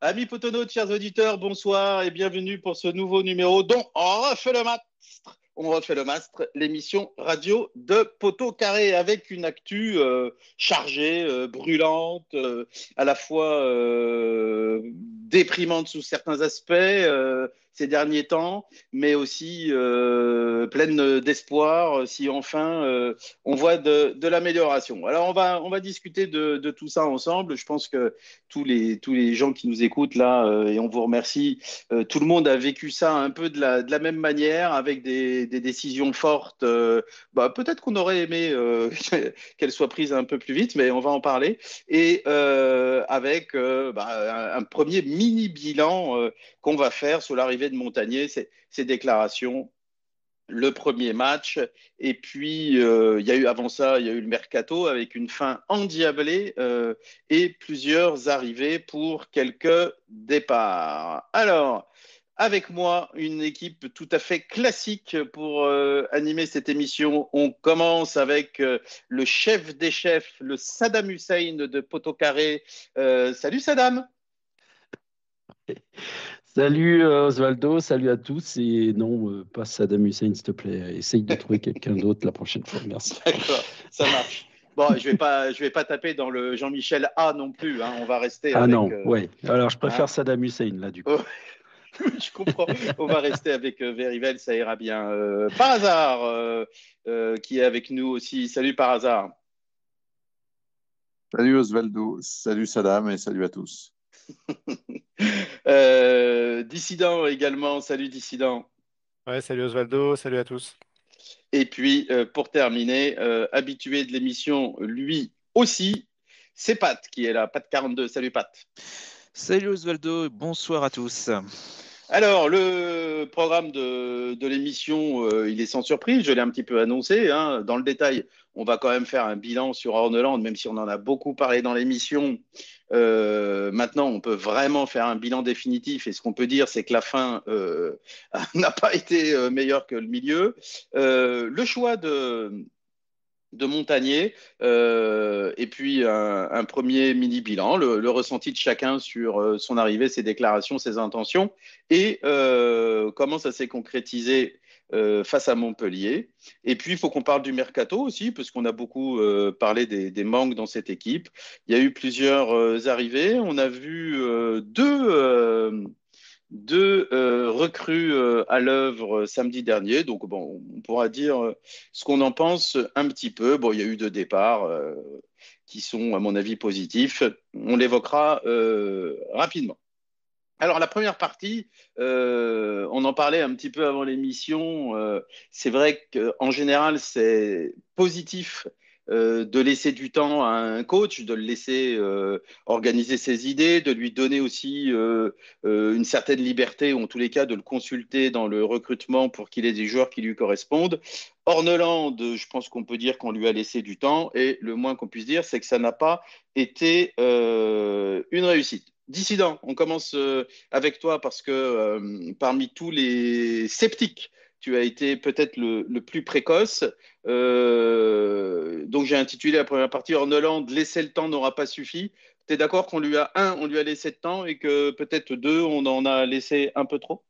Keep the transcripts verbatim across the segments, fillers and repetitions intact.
Amis potonautes, chers auditeurs, bonsoir et bienvenue pour ce nouveau numéro dont on refait le mastre. On refait le mastre, l'émission radio de Poteau Carré avec une actu euh, chargée, euh, brûlante, euh, à la fois euh, déprimante sous certains aspects euh, ces derniers temps, mais aussi euh, pleine d'espoir si enfin euh, on voit de, de l'amélioration. Alors on va, on va discuter de, de tout ça ensemble. Je pense que tous les, tous les gens qui nous écoutent là, euh, et on vous remercie, euh, tout le monde a vécu ça un peu de la, de la même manière, avec des, des décisions fortes. Euh, bah, peut-être qu'on aurait aimé euh, qu'elles soient prises un peu plus vite, mais on va en parler. Et euh, avec euh, bah, un, un premier mini bilan euh, qu'on va faire sous l'arrivée de Montagnier, ces, ces déclarations, le premier match. Et puis, euh, il y a eu avant ça, il y a eu le mercato avec une fin endiablée euh, et plusieurs arrivées pour quelques départs. Alors, avec moi, une équipe tout à fait classique pour euh, animer cette émission. On commence avec euh, le chef des chefs, le Saddam Hussein de Poteau Carré. Euh, salut Saddam. Salut euh, Osvaldo, salut à tous. Et non, euh, pas Saddam Hussein, s'il te plaît. Essaye de trouver quelqu'un d'autre la prochaine fois. Merci. D'accord, ça marche. Bon, je vais pas, je vais pas taper dans le Jean-Michel A non plus, hein. On va rester Ah avec. non, euh, ouais. Alors je hein. préfère Saddam Hussein là, du coup. Oh, je comprends. On va rester avec euh, Verivel, ça ira bien. Euh, par hasard, euh, euh, qui est avec nous aussi. Salut par hasard. Salut Osvaldo, salut Saddam et salut à tous. Euh, Dissident également. Salut Dissident. Ouais, salut Osvaldo, salut à tous. Et puis, euh, pour terminer, euh, habitué de l'émission, lui aussi, c'est Pat qui est là. Pat quarante-deux. Salut Pat. Salut Osvaldo, bonsoir à tous. Alors, le programme de, de l'émission, euh, il est sans surprise, je l'ai un petit peu annoncé, hein. Dans le détail, on va quand même faire un bilan sur Horneland, même si on en a beaucoup parlé dans l'émission. Euh, maintenant, on peut vraiment faire un bilan définitif, et ce qu'on peut dire, c'est que la fin euh, n'a pas été euh, meilleure que le milieu. Euh, le choix de de Montagnier, euh, et puis un, un premier mini bilan, le, le, ressenti de chacun sur euh, son arrivée, ses déclarations, ses intentions, et euh, comment ça s'est concrétisé euh, face à Montpellier. Et puis, il faut qu'on parle du mercato aussi, parce qu'on a beaucoup euh, parlé des, des manques dans cette équipe. Il y a eu plusieurs euh, arrivées. On a vu euh, deux... Euh, deux euh, recrues euh, à l'œuvre euh, samedi dernier. Donc, bon, on pourra dire euh, ce qu'on en pense un petit peu. Bon, il y a eu deux départs euh, qui sont, à mon avis, positifs. On l'évoquera euh, rapidement. Alors, la première partie, euh, on en parlait un petit peu avant l'émission. Euh, c'est vrai qu'en général, c'est positif euh, de laisser du temps à un coach, de le laisser euh, organiser ses idées, de lui donner aussi euh, euh, une certaine liberté, ou en tous les cas de le consulter dans le recrutement pour qu'il ait des joueurs qui lui correspondent. Orneland, je pense qu'on peut dire qu'on lui a laissé du temps, et le moins qu'on puisse dire, c'est que ça n'a pas été euh, une réussite. Dissident, on commence euh, avec toi parce que euh, parmi tous les sceptiques, tu as été peut-être le, le plus précoce. Euh, donc j'ai intitulé la première partie Orneland, laisser le temps n'aura pas suffi. Tu es d'accord qu'on lui a, un, on lui a laissé de temps et que peut-être deux, on en a laissé un peu trop?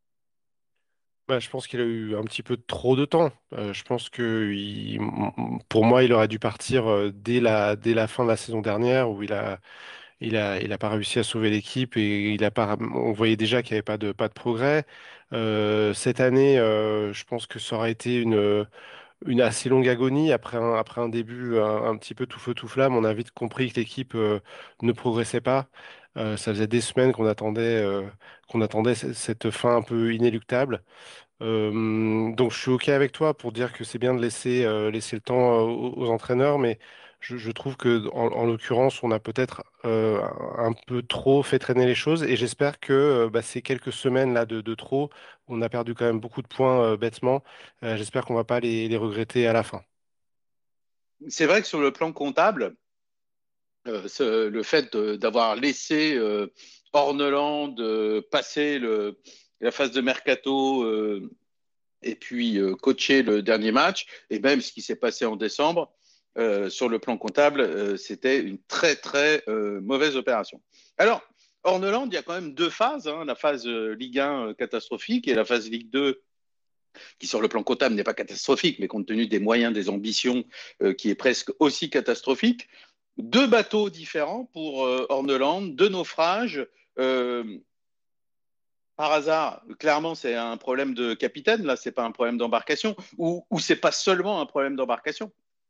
Bah, je pense qu'il a eu un petit peu trop de temps. Euh, je pense que il- pour moi, il aurait dû partir euh, dès la, dès la fin de la saison dernière où il a, il a, il a pas réussi à sauver l'équipe et il a pas, on voyait déjà qu'il n'y avait pas de, pas de progrès. Euh, cette année, euh, je pense que ça aurait été une, une assez longue agonie après un, après un début un, un petit peu tout feu tout flamme. On a vite compris que l'équipe euh, ne progressait pas. Euh, ça faisait des semaines qu'on attendait, euh, qu'on attendait c- cette fin un peu inéluctable. Euh, donc je suis OK avec toi pour dire que c'est bien de laisser, euh, laisser le temps euh, aux, aux entraîneurs, mais je, je trouve que en, en l'occurrence, on a peut-être euh, un peu trop fait traîner les choses et j'espère que euh, bah, ces quelques semaines là de, de trop, on a perdu quand même beaucoup de points euh, bêtement. Euh, j'espère qu'on va pas les, les regretter à la fin. C'est vrai que sur le plan comptable, euh, ce- le fait de- d'avoir laissé euh, Orneland euh, passer le, la phase de mercato euh, et puis euh, coacher le dernier match, et même ce qui s'est passé en décembre, euh, sur le plan comptable, euh, c'était une très, très euh, mauvaise opération. Alors, Orneland, il y a quand même deux phases, hein, la phase euh, Ligue un euh, catastrophique et la phase Ligue deux qui sur le plan comptable n'est pas catastrophique, mais compte tenu des moyens, des ambitions, euh, qui est presque aussi catastrophique. Deux bateaux différents pour euh, Orneland, deux naufrages. Euh, par hasard, clairement, c'est un problème de capitaine, là, c'est pas un problème d'embarcation, ou, ou c'est pas seulement un problème d'embarcation.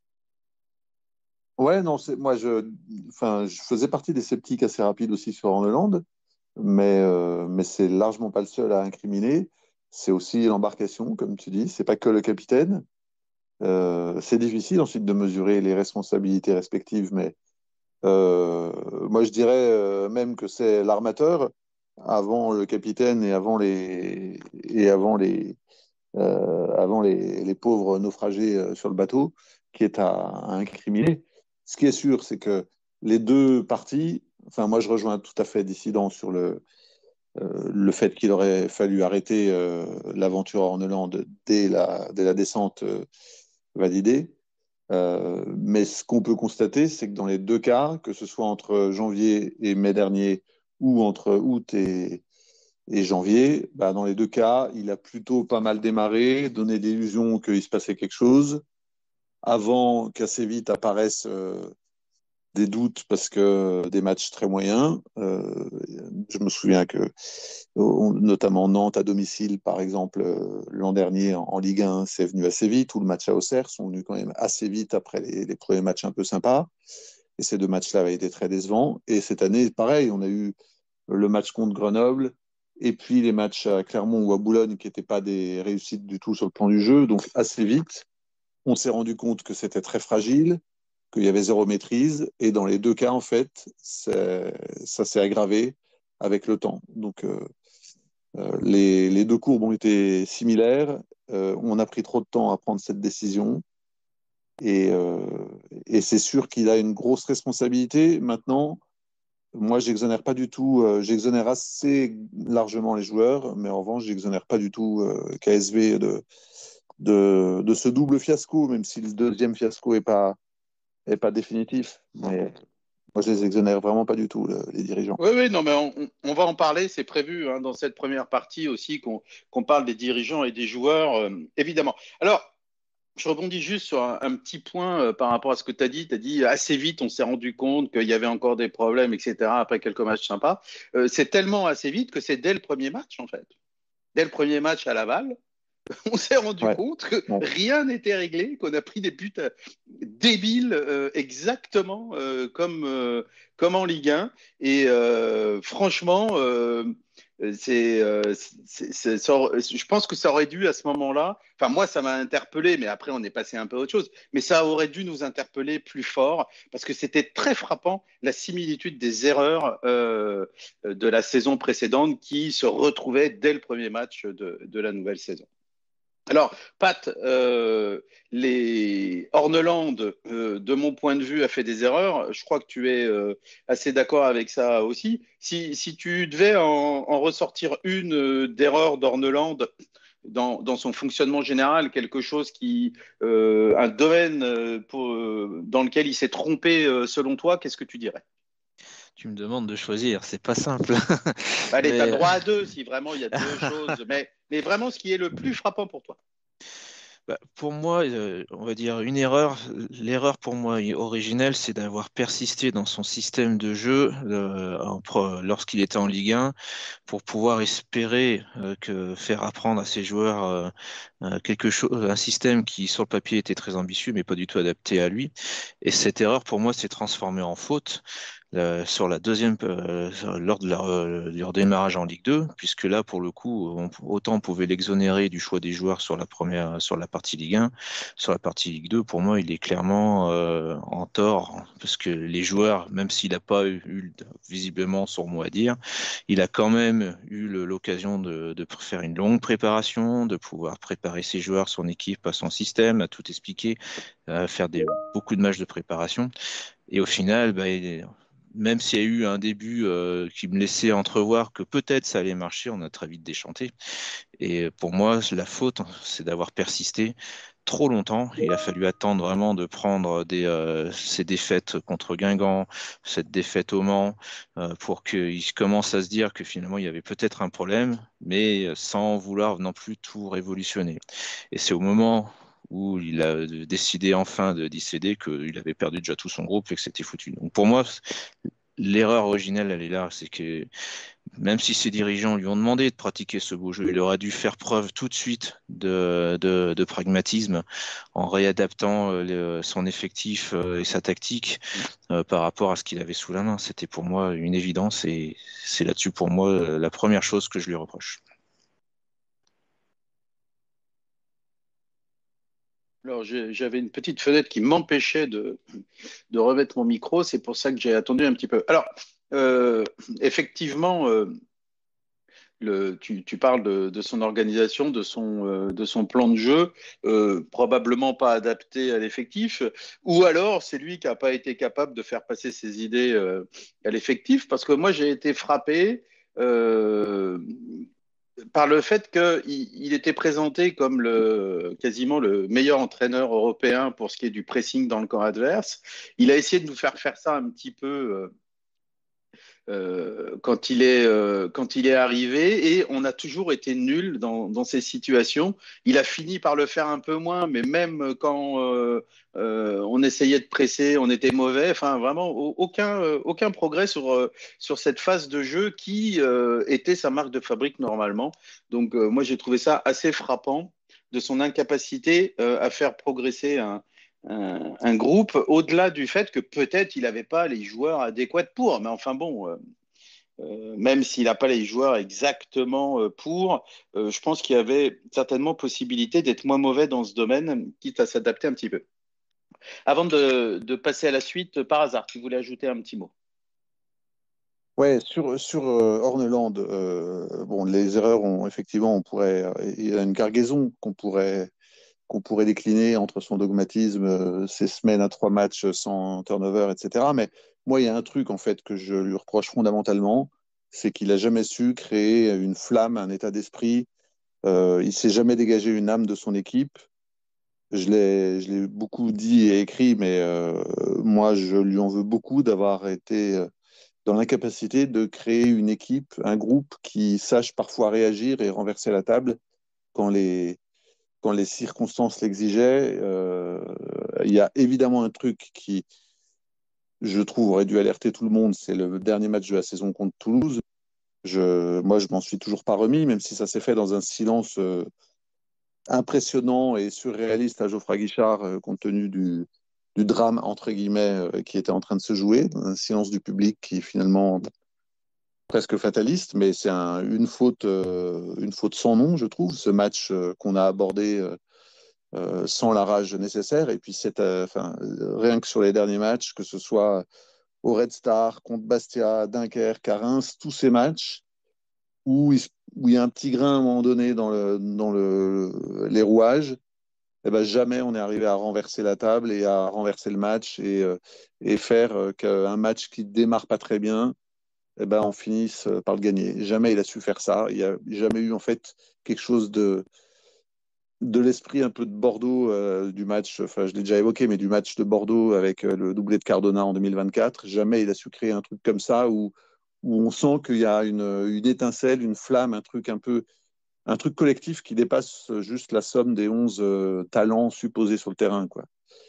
Ouais, non, c'est, moi, je, enfin, je faisais partie des sceptiques assez rapides aussi sur Orneland, mais, euh, mais c'est largement pas le seul à incriminer. C'est aussi l'embarcation, comme tu dis, c'est pas que le capitaine. Euh, c'est difficile ensuite de mesurer les responsabilités respectives, mais euh, moi, je dirais euh, même que c'est l'armateur avant le capitaine et avant les, et avant les, euh, avant les, les pauvres naufragés euh, sur le bateau, qui est à, à incriminer. Ce qui est sûr, c'est que les deux parties, enfin moi je rejoins tout à fait Dissident sur le, euh, le fait qu'il aurait fallu arrêter euh, l'aventure Orneland dès la, dès la descente euh, validée. Euh, mais ce qu'on peut constater, c'est que dans les deux cas, que ce soit entre janvier et mai dernier ou entre août et, et janvier, bah, dans les deux cas, il a plutôt pas mal démarré, donné l'illusion qu'il se passait quelque chose, avant qu'assez vite apparaissent euh, des doutes parce que des matchs très moyens. Euh, je me souviens que, on, notamment Nantes à domicile, par exemple, euh, l'an dernier en, en Ligue un, c'est venu assez vite, ou le match à Auxerre sont venus quand même assez vite après les, les premiers matchs un peu sympas. Et ces deux matchs-là avaient été très décevants. Et cette année, pareil, on a eu le match contre Grenoble, et puis les matchs à Clermont ou à Boulogne qui n'étaient pas des réussites du tout sur le plan du jeu. Donc assez vite, on s'est rendu compte que c'était très fragile, qu'il y avait zéro maîtrise, et dans les deux cas, en fait, ça s'est aggravé avec le temps. Donc euh, euh, les, les, deux courbes ont été similaires. Euh, on a pris trop de temps à prendre cette décision. Et, euh, et c'est sûr qu'il a une grosse responsabilité. Maintenant, moi, j'exonère pas du tout, euh, j'exonère assez largement les joueurs, mais en revanche, j'exonère pas du tout euh, K S V de, de, de ce double fiasco, même si le deuxième fiasco est pas, est pas définitif. Mais moi, je les exonère vraiment pas du tout, le, les dirigeants. Oui, oui, non, mais on, on va en parler, c'est prévu hein, dans cette première partie aussi qu'on qu'on parle des dirigeants et des joueurs, euh, évidemment. Alors, je rebondis juste sur un, un petit point euh, par rapport à ce que tu as dit. Tu as dit assez vite, on s'est rendu compte qu'il y avait encore des problèmes, et cetera, après quelques matchs sympas. Euh, c'est tellement assez vite que c'est dès le premier match, en fait. Dès le premier match à Laval, on s'est rendu Ouais. compte que Ouais. rien n'était réglé, qu'on a pris des buts euh, débiles euh, exactement euh, comme, euh, comme en Ligue un. Et euh, franchement, euh, c'est, euh, c'est- c'est- ça aurait- je pense que ça aurait dû à ce moment-là, enfin moi ça m'a interpellé, mais après on est passé un peu à autre chose, mais ça aurait dû nous interpeller plus fort parce que c'était très frappant la similitude des erreurs euh, de la saison précédente qui se retrouvaient dès le premier match de, de la nouvelle saison. Alors, Pat, euh, les Horneland, euh, de mon point de vue, a fait des erreurs. Je crois que tu es euh, assez d'accord avec ça aussi. Si, si tu devais en, en ressortir une euh, d'erreur d'Horneland dans, dans son fonctionnement général, quelque chose qui, euh, un domaine euh, pour, euh, dans lequel il s'est trompé euh, selon toi, qu'est-ce que tu dirais? Tu me demandes de choisir, c'est pas simple. Bah, allez, tu as Mais droit à deux si vraiment il y a deux choses, mais, mais vraiment ce qui est le plus frappant pour toi. bah, pour moi, euh, on va dire une erreur. L'erreur pour moi originelle, c'est d'avoir persisté dans son système de jeu euh, en pro- lorsqu'il était en Ligue un pour pouvoir espérer euh, que faire apprendre à ses joueurs euh, euh, quelque chose, un système qui sur le papier était très ambitieux, mais pas du tout adapté à lui. Et cette erreur, pour moi, s'est transformée en faute. Euh, sur la deuxième, euh, lors de leur, euh, leur démarrage en Ligue deux, puisque là, pour le coup, on- autant on pouvait l'exonérer du choix des joueurs sur la première, sur la partie Ligue un, sur la partie Ligue deux, pour moi, il est clairement euh, en tort, parce que les joueurs, même s'il n'a pas eu, eu visiblement son mot à dire, il a quand même eu le- l'occasion de, de faire une longue préparation, de pouvoir préparer ses joueurs, son équipe, à son système, à tout expliquer, à faire des, beaucoup de matchs de préparation. Et au final, bah, il- même s'il y a eu un début euh, qui me laissait entrevoir que peut-être ça allait marcher, on a très vite déchanté. Et pour moi, la faute, c'est d'avoir persisté, trop longtemps. Il a fallu attendre vraiment de prendre des, euh, ces défaites contre Guingamp, cette défaite au Mans, euh, pour qu'il commence à se dire que finalement il y avait peut-être un problème, mais sans vouloir non plus tout révolutionner. Et c'est au moment où il a décidé enfin de décéder qu'il avait perdu déjà tout son groupe et que c'était foutu. Donc pour moi, l'erreur originelle, elle est là, c'est que même si ses dirigeants lui ont demandé de pratiquer ce beau jeu, il aurait dû faire preuve tout de suite de, de, de pragmatisme en réadaptant euh, le- son effectif euh, et sa tactique euh, par rapport à ce qu'il avait sous la main. C'était pour moi une évidence et c'est là-dessus pour moi euh, la première chose que je lui reproche. Alors, j'ai- j'avais une petite fenêtre qui m'empêchait de, de remettre mon micro, c'est pour ça que j'ai attendu un petit peu. Alors, euh, effectivement, euh, le, tu, tu parles de, de son organisation, de son, euh, de son plan de jeu, euh, probablement pas adapté à l'effectif, ou alors c'est lui qui n'a pas été capable de faire passer ses idées euh, à l'effectif, parce que moi j'ai été frappé euh, par le fait qu'il il était présenté comme le, quasiment le meilleur entraîneur européen pour ce qui est du pressing dans le camp adverse. Il a essayé de nous faire faire ça un petit peu euh, euh, quand il est, euh, quand il est arrivé et on a toujours été nul dans, dans ces situations. Il a fini par le faire un peu moins, mais même quand euh, euh, on essayait de presser, on était mauvais. Enfin, vraiment, aucun, euh, aucun progrès sur, euh, sur cette phase de jeu qui euh, était sa marque de fabrique normalement. Donc, euh, moi, j'ai trouvé ça assez frappant de son incapacité euh, à faire progresser un, un, un groupe, au-delà du fait que peut-être il n'avait pas les joueurs adéquats pour. Mais enfin bon, euh, euh, même s'il n'a pas les joueurs exactement euh, pour, euh, je pense qu'il y avait certainement possibilité d'être moins mauvais dans ce domaine, quitte à s'adapter un petit peu. Avant de, de passer à la suite, par hasard, tu voulais ajouter un petit mot. Ouais, sur, sur euh, Horneland, euh, bon, les erreurs, ont, effectivement, on pourrait, euh, il y a une cargaison qu'on pourrait, qu'on pourrait décliner entre son dogmatisme, euh, ses semaines à trois matchs sans turnover, et cetera. Mais moi, il y a un truc, en fait, que je lui reproche fondamentalement, c'est qu'il n'a jamais su créer une flamme, un état d'esprit. Euh, il s'est jamais dégagé une âme de son équipe. Je l'ai, je l'ai beaucoup dit et écrit, mais euh, moi, je lui en veux beaucoup d'avoir été euh, dans l'incapacité de créer une équipe, un groupe qui sache parfois réagir et renverser la table quand les, quand les circonstances l'exigeaient. Euh, il y a évidemment un truc qui, je trouve, aurait dû alerter tout le monde, c'est le dernier match de la saison contre Toulouse. Je, moi, je m'en suis toujours pas remis, même si ça s'est fait dans un silence euh, impressionnant et surréaliste à Geoffroy Guichard, euh, compte tenu du, du drame, entre guillemets, euh, qui était en train de se jouer, un silence du public qui finalement presque fataliste, mais c'est un, une faute, euh, une faute sans nom, je trouve, ce match euh, qu'on a abordé euh, euh, sans la rage nécessaire. Et puis, c'est, euh, enfin, rien que sur les derniers matchs, que ce soit au Red Star, contre Bastia, Dunkerque, à Reims, tous ces matchs où il, où il y a un petit grain à un moment donné dans, le, dans le, les rouages, eh ben, jamais on est arrivé à renverser la table et à renverser le match et, euh, et faire euh, qu'un match qui démarre pas très bien, eh ben, on finisse par le gagner. Jamais il a su faire ça. Il n'y a jamais eu en fait quelque chose de, de l'esprit un peu de Bordeaux euh, du match, enfin je l'ai déjà évoqué, mais du match de Bordeaux avec euh, le doublé de Cardona en deux mille vingt-quatre. Jamais il a su créer un truc comme ça où, où on sent qu'il y a une, une étincelle, une flamme, un truc un peu, un truc collectif qui dépasse juste la somme des onze euh, talents supposés sur le terrain, quoi.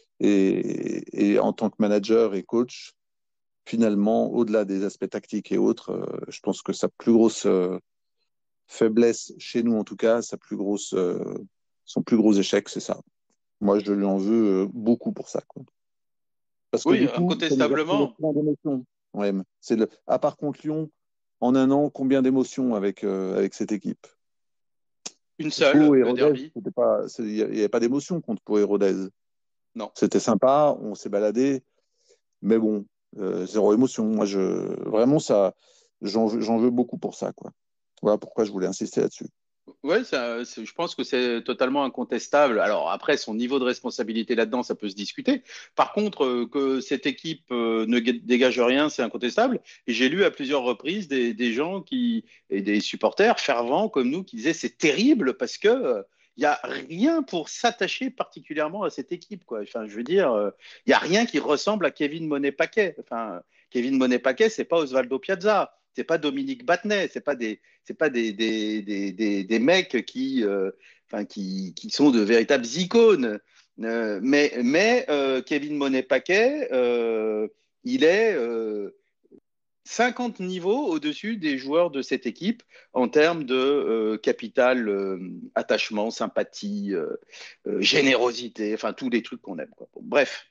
Et, et en tant que manager et coach, finalement, au-delà des aspects tactiques et autres, euh, je pense que sa plus grosse euh, faiblesse, chez nous en tout cas, sa plus grosse, euh, son plus gros échec, c'est ça. Moi, je lui en veux euh, beaucoup pour ça, quoi. Parce que Oui, du coup, ça nous a fait incontestablement. plein d'émotions. Ouais, c'est le... À part contre Lyon, en un an, combien d'émotions avec, euh, avec cette équipe? Une Pau seule, et le Rodez, derby. c'était pas, il n'y avait pas d'émotion contre Pau et Rodez. Non. C'était sympa, on s'est baladé, mais bon, euh, zéro émotion. Moi, je, vraiment, ça, j'en veux, j'en veux beaucoup pour ça, quoi. Voilà pourquoi je voulais insister là-dessus. Ouais, ça, c'est- je pense que c'est totalement incontestable. Alors après, son niveau de responsabilité là-dedans, ça peut se discuter. Par contre, euh, que cette équipe euh, ne gue- dégage rien, c'est incontestable. Et j'ai lu à plusieurs reprises des, des gens qui et des supporters fervents comme nous qui disaient c'est terrible parce que euh, il n'y a rien pour s'attacher particulièrement à cette équipe, quoi. Enfin, je veux dire, euh, il n'y a rien qui ressemble à Kevin Monet-Paquet. Enfin, Kevin Monet-Paquet, c'est pas Osvaldo Piazza, c'est pas Dominique Battenet, c'est pas des, c'est pas des, des, des, des, des mecs qui, euh, enfin, qui, qui sont de véritables icônes. Euh, mais mais euh, Kevin Monet-Paquet, euh, il est euh, cinquante niveaux au-dessus des joueurs de cette équipe en termes de euh, capital, euh, attachement, sympathie, euh, euh, générosité, enfin tous les trucs qu'on aime, quoi. Bon, bref.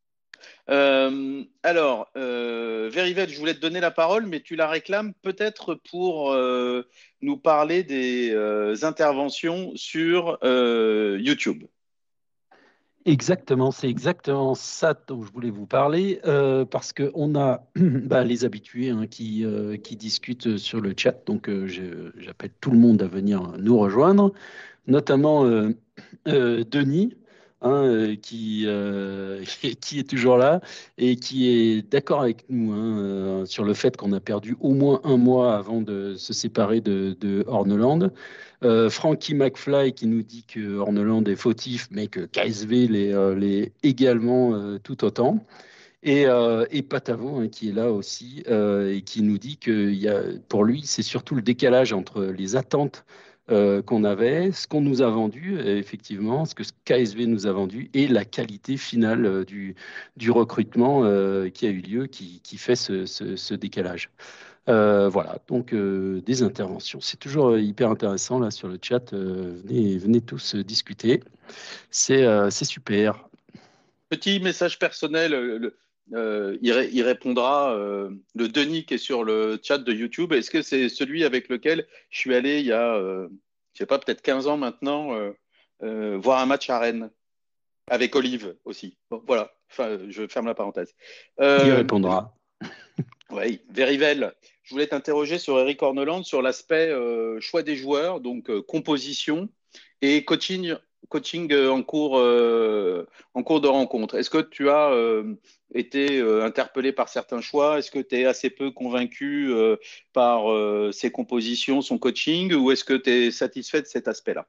Euh, alors, euh, Verivel, je voulais te donner la parole, mais tu la réclames peut-être pour euh, nous parler des euh, interventions sur euh, YouTube. Exactement, c'est exactement ça dont je voulais vous parler, euh, parce qu'on a bah, les habitués hein, qui, euh, qui discutent sur le chat, donc euh, je- j'appelle tout le monde à venir nous rejoindre, notamment euh, euh, Denis, hein, euh, qui, euh, qui est toujours là et qui est d'accord avec nous hein, euh, sur le fait qu'on a perdu au moins un mois avant de se séparer de, de Horneland. Euh, Frankie McFly qui nous dit que Horneland est fautif, mais que K S V l'est euh, l'est également euh, tout autant. Et, euh, et Patavo, hein, qui est là aussi, euh, et qui nous dit que y a, pour lui, c'est surtout le décalage entre les attentes euh, qu'on avait, ce qu'on nous a vendu, euh, effectivement, ce que K S V nous a vendu, et la qualité finale euh, du, du recrutement euh, qui a eu lieu, qui, qui fait ce, ce- ce décalage. Euh, voilà, donc euh, des interventions. C'est toujours euh, hyper intéressant là sur le chat. Euh, venez, venez tous euh, discuter. C'est euh, c'est super. Petit message personnel, euh, le- euh, il, ré- il répondra, euh, le Denis qui est sur le chat de YouTube. Est-ce que c'est celui avec lequel je suis allé il y a, euh, je sais pas, peut-être quinze ans maintenant, euh, euh, voir un match à Rennes, avec Olive aussi. Bon, voilà, enfin, je ferme la parenthèse. Il Euh, répondra. oui, Verivel, je voulais t'interroger sur Eric Horneland, sur l'aspect euh, choix des joueurs, donc euh, composition et coaching, coaching euh, en cours, euh, en cours de rencontre. Est-ce que tu as euh, été euh, interpellé par certains choix? Est-ce que tu es assez peu convaincu euh, par euh, ses compositions, son coaching, ou est-ce que tu es satisfait de cet aspect-là?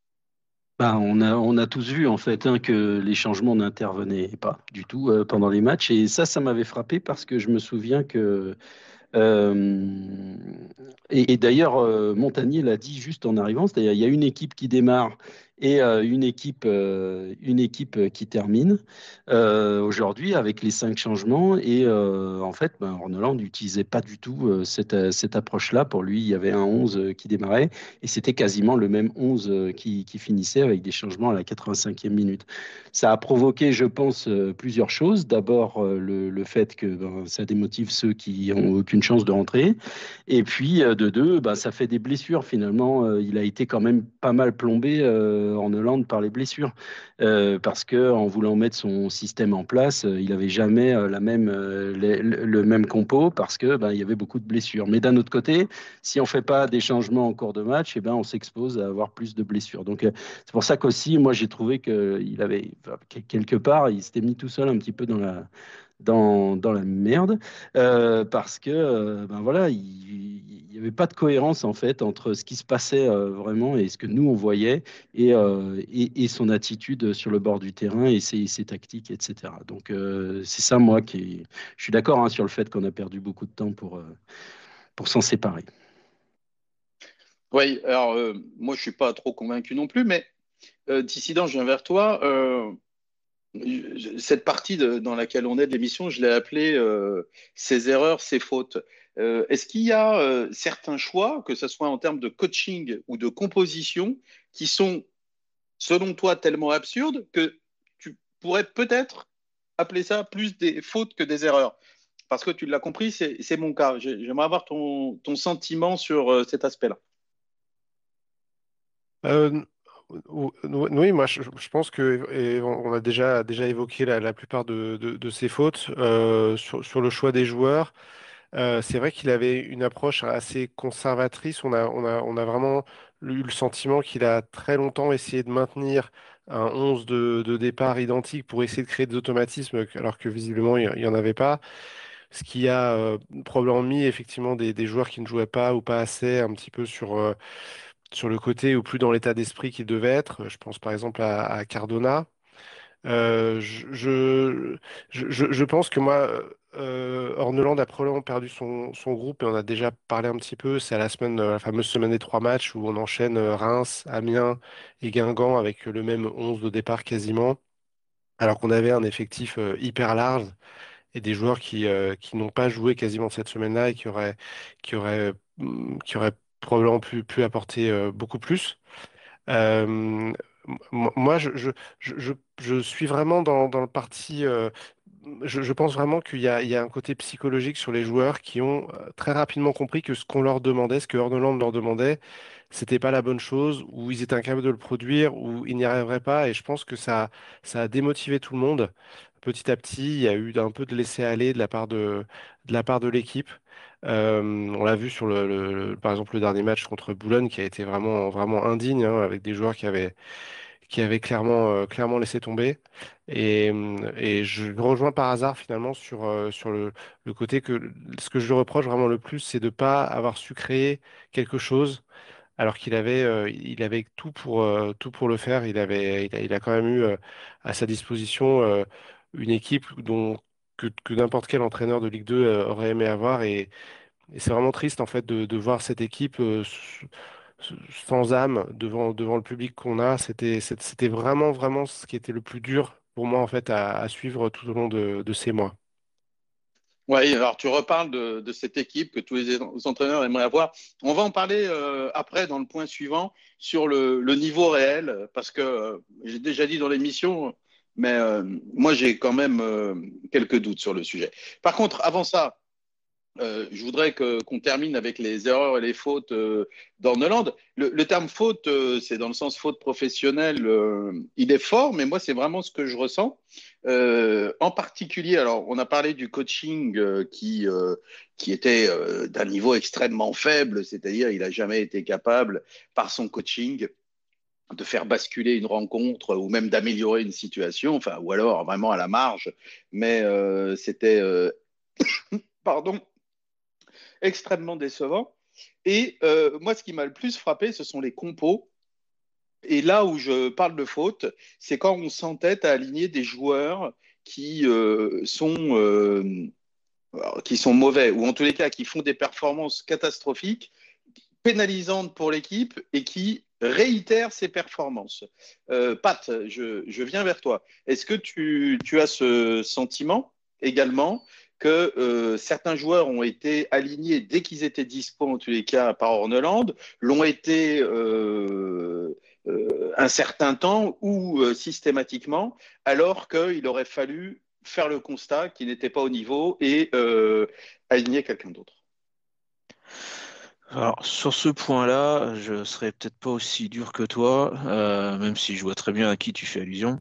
Ben, on a, on a tous vu en fait hein, que les changements n'intervenaient pas du tout euh, pendant les matchs. Et ça, ça m'avait frappé parce que je me souviens que Euh, et, et d'ailleurs, euh, Montagnier l'a dit juste en arrivant, c'est-à-dire il y a une équipe qui démarre et euh, une équipe, euh, une équipe qui termine euh, aujourd'hui avec les cinq changements. Et euh, en fait, ben, Orneland n'utilisait pas du tout euh, cette, euh, cette approche-là. Pour lui, il y avait un onze euh, qui démarrait et c'était quasiment le même onze euh, qui, qui finissait avec des changements à la quatre-vingt-cinquième minute. Ça a provoqué, je pense, euh, plusieurs choses. D'abord, euh, le, le fait que ben, ça démotive ceux qui n'ont aucune chance de rentrer. Et puis, euh, de deux, ben, ça fait des blessures. Finalement, euh, il a été quand même pas mal plombé euh, en Hollande par les blessures. Euh, parce que en voulant mettre son système en place, euh, il n'avait jamais euh, la même, euh, les- le, le même compo parce que ben, il y avait beaucoup de blessures. Mais d'un autre côté, si on ne fait pas des changements en cours de match, eh ben, on s'expose à avoir plus de blessures. Donc, euh, c'est pour ça qu'aussi, moi, j'ai trouvé qu'il avait, enfin, quelque part, il s'était mis tout seul un petit peu dans la, dans, dans la merde, euh, parce que, euh, ben voilà, il n'y avait pas de cohérence, en fait, entre ce qui se passait euh, vraiment et ce que nous, on voyait, et, euh, et, et son attitude sur le bord du terrain et ses, ses tactiques, et cetera. Donc, euh, c'est ça, moi, qui... Je suis d'accord hein, sur le fait qu'on a perdu beaucoup de temps pour, euh, pour s'en séparer. Oui, alors euh, moi je suis pas trop convaincu non plus, mais euh, Dissident, je viens vers toi. Euh, je- cette partie de- dans laquelle on est de l'émission, je l'ai appelée euh, ses erreurs, ses fautes. Euh, est-ce qu'il y a euh, certains choix, que ce soit en termes de coaching ou de composition, qui sont, selon toi, tellement absurdes que tu pourrais peut-être appeler ça plus des fautes que des erreurs? Parce que tu l'as compris, c'est c'est mon cas. J'ai- J'aimerais avoir ton, ton sentiment sur euh, cet aspect-là. Euh, ou- ou- oui, moi je, je pense que et on on a déjà, déjà évoqué la, la plupart de, de, de ces fautes euh, sur, sur le choix des joueurs. Euh, c'est vrai qu'il avait une approche assez conservatrice. On a, on a, on a vraiment eu le sentiment qu'il a très longtemps essayé de maintenir un onze de, de départ identique pour essayer de créer des automatismes, alors que visiblement il n'y en avait pas. Ce qui a euh, probablement mis effectivement des, des joueurs qui ne jouaient pas ou pas assez un petit peu sur, euh, sur le côté ou plus dans l'état d'esprit qu'il devait être. Je pense par exemple à, à Cardona. Euh, je, je, je, je- je pense que moi, euh, Orneland a probablement perdu son, son groupe et on a déjà parlé un petit peu. C'est à la semaine, euh, la fameuse semaine des trois matchs où on enchaîne euh, Reims, Amiens et Guingamp avec le même onze de départ quasiment, alors qu'on avait un effectif euh, hyper large et des joueurs qui, euh, qui n'ont pas joué quasiment cette semaine-là et qui auraient, qui auraient, hum, qui auraient probablement pu, pu apporter euh, beaucoup plus. Euh, m- Moi, je, je, je, je- je suis vraiment dans, dans le parti. Euh, je, je pense vraiment qu'il y a, il y a un côté psychologique sur les joueurs qui ont euh, très rapidement compris que ce qu'on leur demandait, ce que Horneland leur demandait, c'était pas la bonne chose, ou ils étaient incapables de le produire, ou ils n'y arriveraient pas. Et je pense que ça, ça a démotivé tout le monde. Petit à petit, il y a eu un peu de laisser-aller de la part de, de la part de l'équipe. Euh, on l'a vu sur le, le- le- par exemple le dernier match contre Boulogne qui a été vraiment vraiment indigne hein, avec des joueurs qui avaient qui avaient clairement euh, clairement laissé tomber et, euh, et je le rejoins par hasard finalement sur euh, sur le, le côté que ce que je lui reproche vraiment le plus c'est de pas avoir su créer quelque chose alors qu'il avait euh, il avait tout pour euh, tout pour le faire il avait il a, il a quand même eu euh, à sa disposition euh, une équipe dont que, que n'importe quel entraîneur de Ligue deux euh, aurait aimé avoir et et c'est vraiment triste en fait de, de voir cette équipe euh, s- s- sans âme devant, devant le public qu'on a. C'était, c'est- c'était vraiment, vraiment ce qui était le plus dur pour moi en fait à, à suivre tout au long de, de ces mois. Oui, alors tu reparles de, de cette équipe que tous les entraîneurs aimeraient avoir. On va en parler euh, après dans le point suivant sur le, le niveau réel, parce que euh, j'ai déjà dit dans l'émission, mais euh, moi j'ai quand même euh, quelques doutes sur le sujet. Par contre, avant ça, euh, je voudrais que, qu'on termine avec les erreurs et les fautes euh, d'Orneland. Le, le terme faute, euh, c'est dans le sens faute professionnelle, euh, il est fort, mais moi, c'est vraiment ce que je ressens. Euh, en particulier, alors, on a parlé du coaching euh, qui, euh, qui était euh, d'un niveau extrêmement faible, c'est-à-dire il n'a jamais été capable, par son coaching, de faire basculer une rencontre ou même d'améliorer une situation, enfin, ou alors vraiment à la marge, mais euh, c'était, euh, pardon, extrêmement décevant. Et euh, moi, ce qui m'a le plus frappé, ce sont les compos. Et là où je parle de faute, c'est quand on s'entête à aligner des joueurs qui euh, sont euh, qui sont mauvais ou en tous les cas qui font des performances catastrophiques, pénalisantes pour l'équipe et qui réitèrent ces performances. Euh, Pat, je, je, viens vers toi. Est-ce que tu, tu, as ce sentiment également que euh, certains joueurs ont été alignés dès qu'ils étaient dispo, en tous les cas, par Horneland, l'ont été euh, euh, un certain temps ou euh, systématiquement, alors qu'il aurait fallu faire le constat qu'ils n'étaient pas au niveau et euh, aligner quelqu'un d'autre? Alors, sur ce point-là, je serais peut-être pas aussi dur que toi, euh, même si je vois très bien à qui tu fais allusion.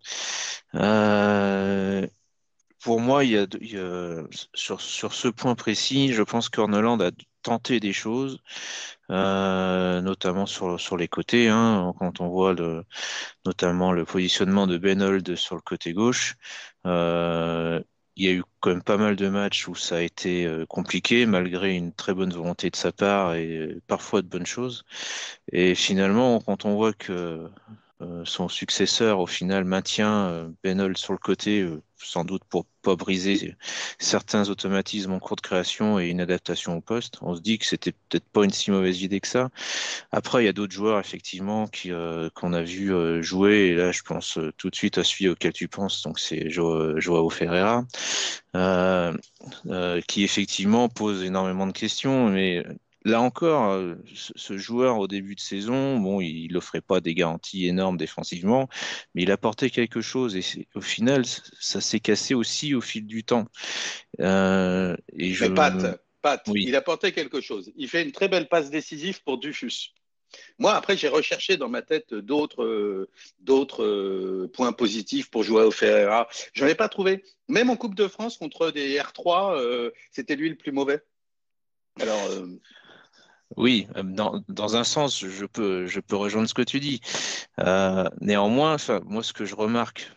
Euh, pour moi, il y a, il y a- sur, sur ce point précis, je pense qu'Orneland a tenté des choses, euh, notamment sur, sur les côtés, hein, quand on voit le, notamment le positionnement de Ben Holt sur le côté gauche. Euh, il y a eu quand même pas mal de matchs où ça a été euh, compliqué, malgré une très bonne volonté de sa part et euh, parfois de bonnes choses. Et finalement, quand on voit que euh, son successeur, au final, maintient euh, Ben Holt sur le côté, euh, sans doute pour pas briser certains automatismes en cours de création et une adaptation au poste, on se dit que c'était peut-être pas une si mauvaise idée que ça. Après, il y a d'autres joueurs, effectivement, qui, euh, qu'on a vu euh, jouer. Et là, je pense euh, tout de suite à celui auquel tu penses. Donc, c'est Jo- Joao Ferreira, euh, euh, qui, effectivement, pose énormément de questions. Mais là encore, euh, ce, ce joueur, au début de saison, bon, il n'offrait pas des garanties énormes défensivement, mais il apportait quelque chose. Et c'est- au final, ça s'est cassé aussi au fil du temps. Euh, et je... Mais Pat, Pat, Oui. il apportait quelque chose. Il fait une très belle passe décisive pour Dufus. Moi, après, j'ai recherché dans ma tête d'autres euh, d'autres euh, points positifs pour Joao Ferreira. Je n'en ai pas trouvé. Même en Coupe de France contre des R trois, euh, c'était lui le plus mauvais. Alors, euh, Oui, euh, dans, dans un sens, je peux, je peux rejoindre ce que tu dis. Euh, néanmoins, enfin, moi, ce que je remarque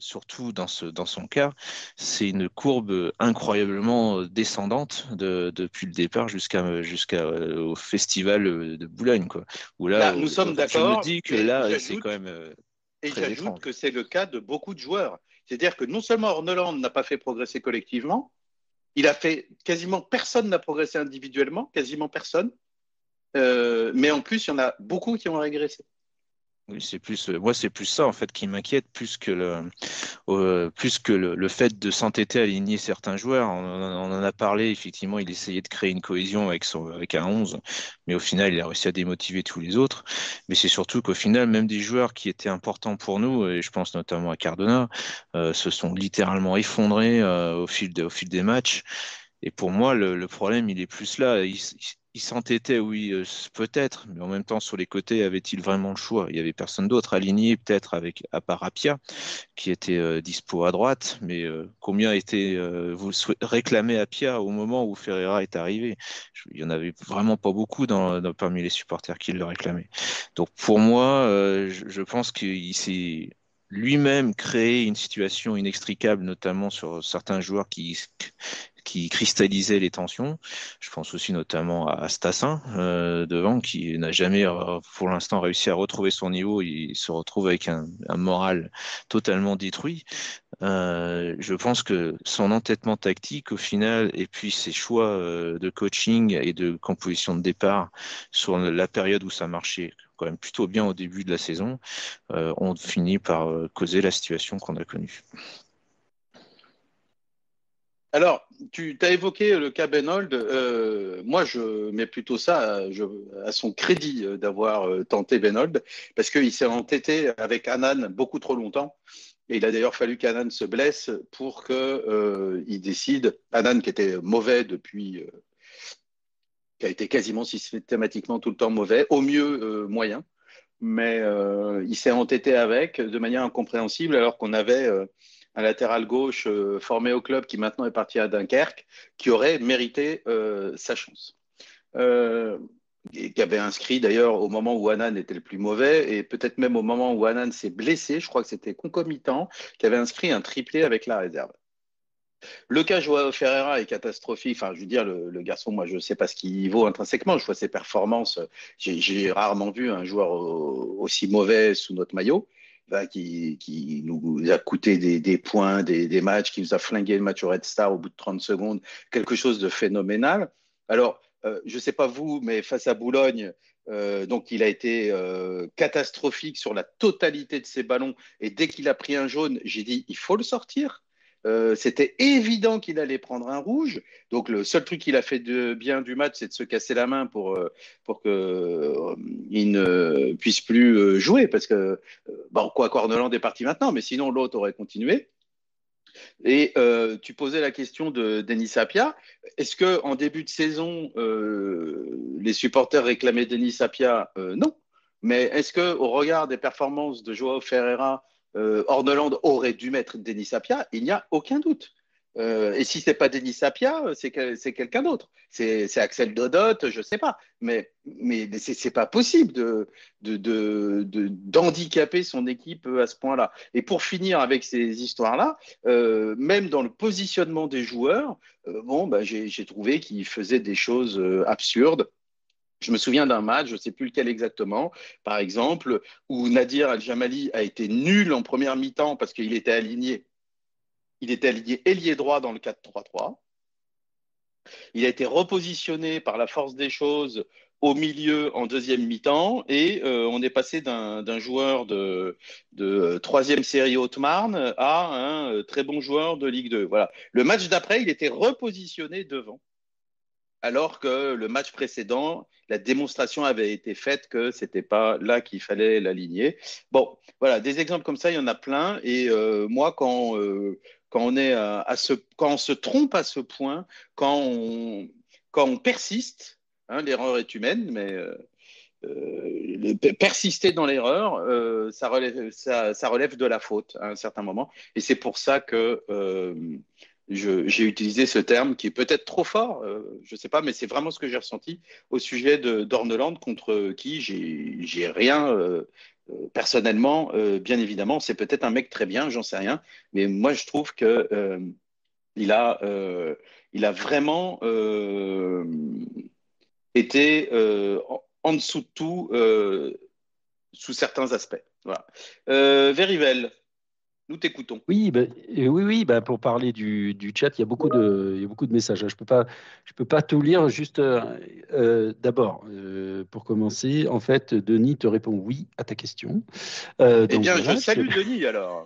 surtout dans, ce, dans son cas, c'est une courbe incroyablement descendante de, depuis le départ jusqu'à, jusqu'au festival de Boulogne, quoi. Où là, Là, nous sommes je me d'accord, dis que mais là, c'est j'ajoute, quand même euh, et très j'ajoute étrange. que c'est le cas de beaucoup de joueurs. C'est-à-dire que non seulement Orneland n'a pas fait progresser collectivement, il a fait quasiment personne n'a progressé individuellement, quasiment personne. Euh, mais en plus, il y en a beaucoup qui ont régressé. Oui, c'est plus, euh, moi, c'est plus ça en fait qui m'inquiète, plus que le, euh, plus que le, le fait de s'entêter à aligner certains joueurs. On, en on en a parlé, effectivement, il essayait de créer une cohésion avec son, avec un onze, mais au final, il a réussi à démotiver tous les autres. Mais c'est surtout qu'au final, même des joueurs qui étaient importants pour nous, et je pense notamment à Cardona, euh, se sont littéralement effondrés euh, au fil de- au fil des matchs. Et pour moi, le, le problème, il est plus là. Il, s- il s'entêtait, oui, euh, peut-être, mais en même temps, sur les côtés, avait-il vraiment le choix? Il y avait personne d'autre aligné, peut-être avec à part Apia, qui était euh, dispo à droite. Mais euh, combien était euh, vous sou- réclamé Apia au moment où Ferreira est arrivé? Je- Il y en avait vraiment pas beaucoup dans, dans- parmi les supporters qui le réclamaient. Donc pour moi, euh, je, je pense qu'il s'est lui-même créé une situation inextricable, notamment sur certains joueurs qui qui cristallisait les tensions. Je pense aussi notamment à Stassin euh, devant, qui n'a jamais euh, pour l'instant réussi à retrouver son niveau. Il se retrouve avec un, un moral totalement détruit. Euh, je pense que son entêtement tactique au final, et puis ses choix euh, de coaching et de composition de départ sur la période où ça marchait quand même plutôt bien au début de la saison, euh, ont fini par euh, causer la situation qu'on a connue. Alors, tu as évoqué le cas Benold. Euh, moi, je mets plutôt ça à, je- à son crédit euh, d'avoir euh, tenté Benold, parce qu'il s'est entêté avec Hanan beaucoup trop longtemps. Et il a d'ailleurs fallu qu'Hanan se blesse pour que, euh, il décide. Hanan, qui était mauvais depuis, euh, qui a été quasiment systématiquement tout le temps mauvais, au mieux euh, moyen, mais euh, il s'est entêté avec de manière incompréhensible alors qu'on avait euh, un latéral gauche euh, formé au club qui maintenant est parti à Dunkerque, qui aurait mérité euh, sa chance. Euh, et qui avait inscrit d'ailleurs au moment où Hanan était le plus mauvais, et peut-être même au moment où Hanan s'est blessé, je crois que c'était concomitant, qui avait inscrit un triplé avec la réserve. Le cas Joao Ferreira est catastrophique. Enfin, je veux dire, le, le garçon, moi, je ne sais pas ce qu'il vaut intrinsèquement. Je vois ses performances. J'ai j'ai rarement vu un joueur au- aussi mauvais sous notre maillot, ben, qui, qui nous a coûté des, des points, des, des matchs, qui nous a flingué le match au Red Star au bout de trente secondes. Quelque chose de phénoménal. Alors, euh, je ne sais pas vous, mais face à Boulogne, euh, donc il a été euh, catastrophique sur la totalité de ses ballons. Et dès qu'il a pris un jaune, j'ai dit, il faut le sortir. Euh, c'était évident qu'il allait prendre un rouge. Donc le seul truc qu'il a fait de bien du match, c'est de se casser la main pour, euh, pour qu'il euh, ne puisse plus euh, jouer. Parce que, euh, bon, quoi, Corneland est parti maintenant, mais sinon l'autre aurait continué. Et euh, tu posais la question de Denis Sapia. Est-ce que en début de saison, euh, les supporters réclamaient Denis Sapia? Euh, Non. Mais est-ce que, au regard des performances de Joao Ferreira, euh, Orneland aurait dû mettre Denis Sapia? Il n'y a aucun doute. Euh, et si c'est pas Denis Sapia, c'est que, c'est quelqu'un d'autre. C'est c'est Axel Dodot, je sais pas. Mais mais c'est c'est pas possible de de de de- d'handicaper son équipe à ce point-là. Et pour finir avec ces histoires-là, euh, même dans le positionnement des joueurs, euh, bon, bah, j'ai j'ai trouvé qu'ils faisaient des choses euh, absurdes. Je me souviens d'un match, je ne sais plus lequel exactement, par exemple, où Nadir Al-Jamali a été nul en première mi-temps parce qu'il était aligné. Il était aligné ailier droit dans le quatre trois trois. Il a été repositionné par la force des choses au milieu en deuxième mi-temps et euh, on est passé d'un d'un joueur de, de troisième série Haute-Marne à un euh, très bon joueur de Ligue deux. Voilà. Le match d'après, il était repositionné devant, alors que le match précédent, la démonstration avait été faite que c'était pas là qu'il fallait l'aligner. Bon, voilà, des exemples comme ça, il y en a plein. Et euh, moi, quand, euh, quand on est à, à ce, quand on se trompe à ce point, quand on, quand on persiste, hein, l'erreur est humaine, mais euh, euh, persister dans l'erreur, euh, ça relève, ça, ça relève de la faute à un certain moment. Et c'est pour ça que euh, je- j'ai utilisé ce terme qui est peut-être trop fort, euh, je ne sais pas, mais c'est vraiment ce que j'ai ressenti au sujet de d'Orneland contre qui j'ai j'ai rien euh, euh, personnellement, euh, bien évidemment. C'est peut-être un mec très bien, j'en sais rien, mais moi je trouve que euh, il a euh, il a vraiment euh, été euh, en, en dessous de tout euh, sous certains aspects. Voilà. Euh, Verivel, nous t'écoutons. Oui, ben, euh, oui, oui, ben, pour parler du, du chat, il y a beaucoup de, il y a beaucoup de messages, hein. Je peux pas, je peux pas tout lire. Juste, euh, euh, d'abord, euh, pour commencer, en fait, Denis te répond oui à ta question. Euh, Eh donc bien, je voilà, je te... salue Denis alors.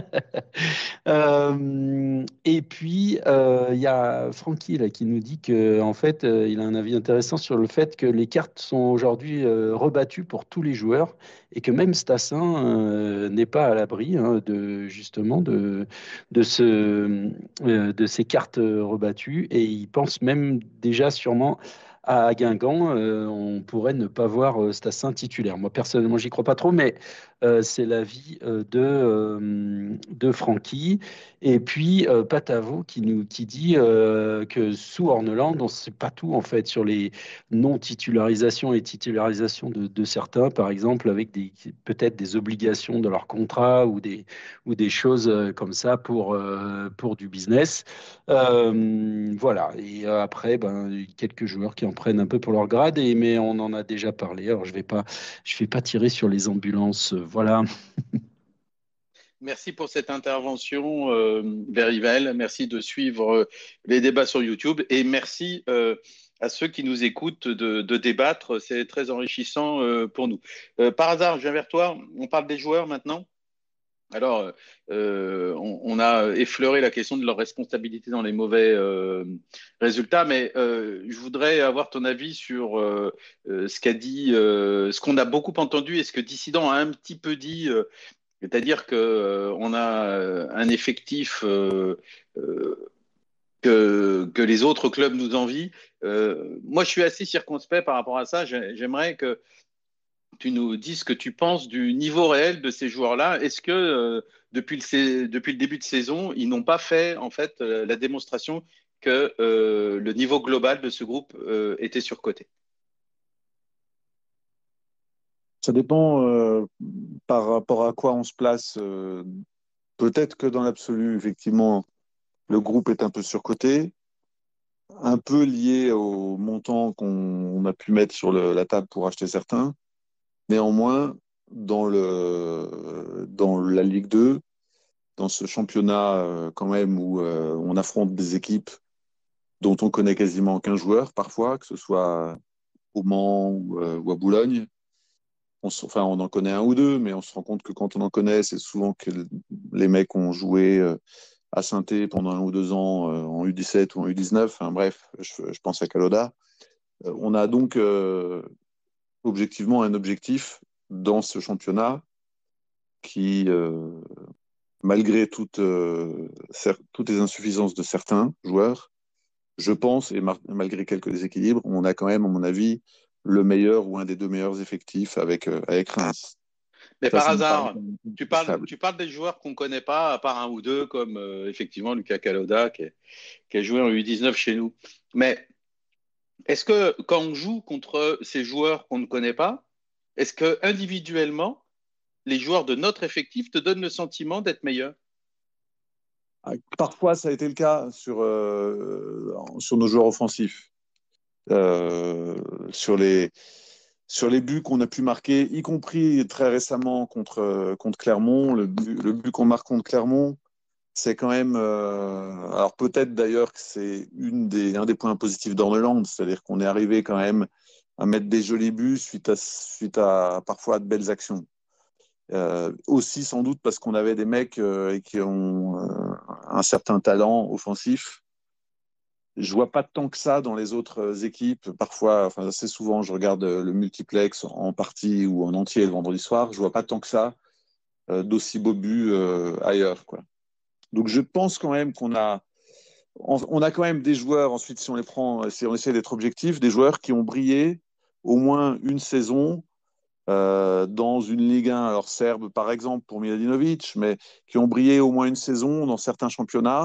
Euh, et puis, euh, il y a Francky là, qui nous dit que, en fait, euh, il a un avis intéressant sur le fait que les cartes sont aujourd'hui euh, rebattues pour tous les joueurs et que même Stassin euh, n'est pas à l'abri, hein, de justement de de ce euh, de ces cartes euh, rebattues, et il pense même déjà sûrement à Guingamp. Euh, on pourrait ne pas voir euh, Stassin titulaire. Moi personnellement, j'y crois pas trop, mais euh, c'est l'avis euh, de, euh, de Francky. Et puis euh, Patavo qui nous qui dit euh, que sous Orneland, on ne sait pas tout en fait sur les non-titularisations et titularisations de, de certains, par exemple, avec des peut-être des obligations de leur contrat ou des, ou des choses euh, comme ça pour, euh, pour du business. Euh, voilà. Et euh, après, ben, quelques joueurs qui en prennent un peu pour leur grade, et, mais on en a déjà parlé. Alors, je vais pas, je vais pas tirer sur les ambulances. Voilà. Merci pour cette intervention, euh, Verivel. Merci de suivre euh, les débats sur YouTube et merci euh, à ceux qui nous écoutent de, de débattre. C'est très enrichissant euh, pour nous. Euh, par hasard, je viens vers toi. On parle des joueurs maintenant. Alors, euh, on, on a effleuré la question de leur responsabilité dans les mauvais euh, résultats, mais euh, je voudrais avoir ton avis sur euh, euh, ce qu'a dit, euh, ce qu'on a beaucoup entendu et ce que Dissident a un petit peu dit. euh, C'est-à-dire que euh, on a euh, un effectif euh, euh, que, que les autres clubs nous envient. Euh, moi, je suis assez circonspect par rapport à ça. J'ai- J'aimerais que tu nous dises ce que tu penses du niveau réel de ces joueurs-là. Est-ce que euh, depuis le, sais- depuis le début de saison, ils n'ont pas fait en fait euh, la démonstration que euh, le niveau global de ce groupe euh, était surcoté? Ça dépend euh, par rapport à quoi on se place. Euh, peut-être que dans l'absolu, effectivement, le groupe est un peu surcoté, un peu lié au montant qu'on a pu mettre sur le- la table pour acheter certains. Néanmoins, dans le, dans la Ligue deux, dans ce championnat euh, quand même où euh, on affronte des équipes dont on connaît quasiment qu'un joueur parfois, que ce soit au Mans ou, euh, ou à Boulogne. On, s- enfin, on en connaît un ou deux, mais on se rend compte que quand on en connaît, c'est souvent que les mecs ont joué euh, à Saint-Étienne pendant un ou deux ans euh, en U dix-sept ou en U dix-neuf. Enfin, bref, je, je pense à Caloda. Euh, on a donc euh, objectivement un objectif dans ce championnat qui, euh, malgré toutes, euh, cer- toutes les insuffisances de certains joueurs, je pense, et mar- malgré quelques déséquilibres, on a quand même, à mon avis, le meilleur ou un des deux meilleurs effectifs avec, euh, avec Reims. Mais Ça, par ça me paraît hasard, tu parles, stable. tu parles des joueurs qu'on ne connaît pas, à part un ou deux, comme euh, effectivement Lucas Caloda, qui, est- qui a joué en U dix-neuf chez nous. Mais est-ce que quand on joue contre ces joueurs qu'on ne connaît pas, est-ce que individuellement, les joueurs de notre effectif te donnent le sentiment d'être meilleurs? Parfois, ça a été le cas sur, euh, sur nos joueurs offensifs. Euh, sur, les, sur les buts qu'on a pu marquer, y compris très récemment contre, contre Clermont, le but, le but qu'on marque contre Clermont, c'est quand même. Euh, alors peut-être d'ailleurs que c'est une des, un des points positifs d'Orneland, c'est-à-dire qu'on est arrivé quand même à mettre des jolis buts suite à, suite à parfois de belles actions. Euh, aussi sans doute parce qu'on avait des mecs euh, qui ont euh, un certain talent offensif. Je vois pas tant que ça dans les autres équipes. Parfois, enfin assez souvent, je regarde le multiplex en partie ou en entier le vendredi soir. Je vois pas tant que ça euh, d'aussi beaux buts euh, ailleurs, quoi. Donc je pense quand même qu'on a, on a quand même des joueurs. Ensuite, si on les prend, si on essaie d'être objectif, des joueurs qui ont brillé au moins une saison euh, dans une Ligue un, alors serbe par exemple pour Miladinovic, mais qui ont brillé au moins une saison dans certains championnats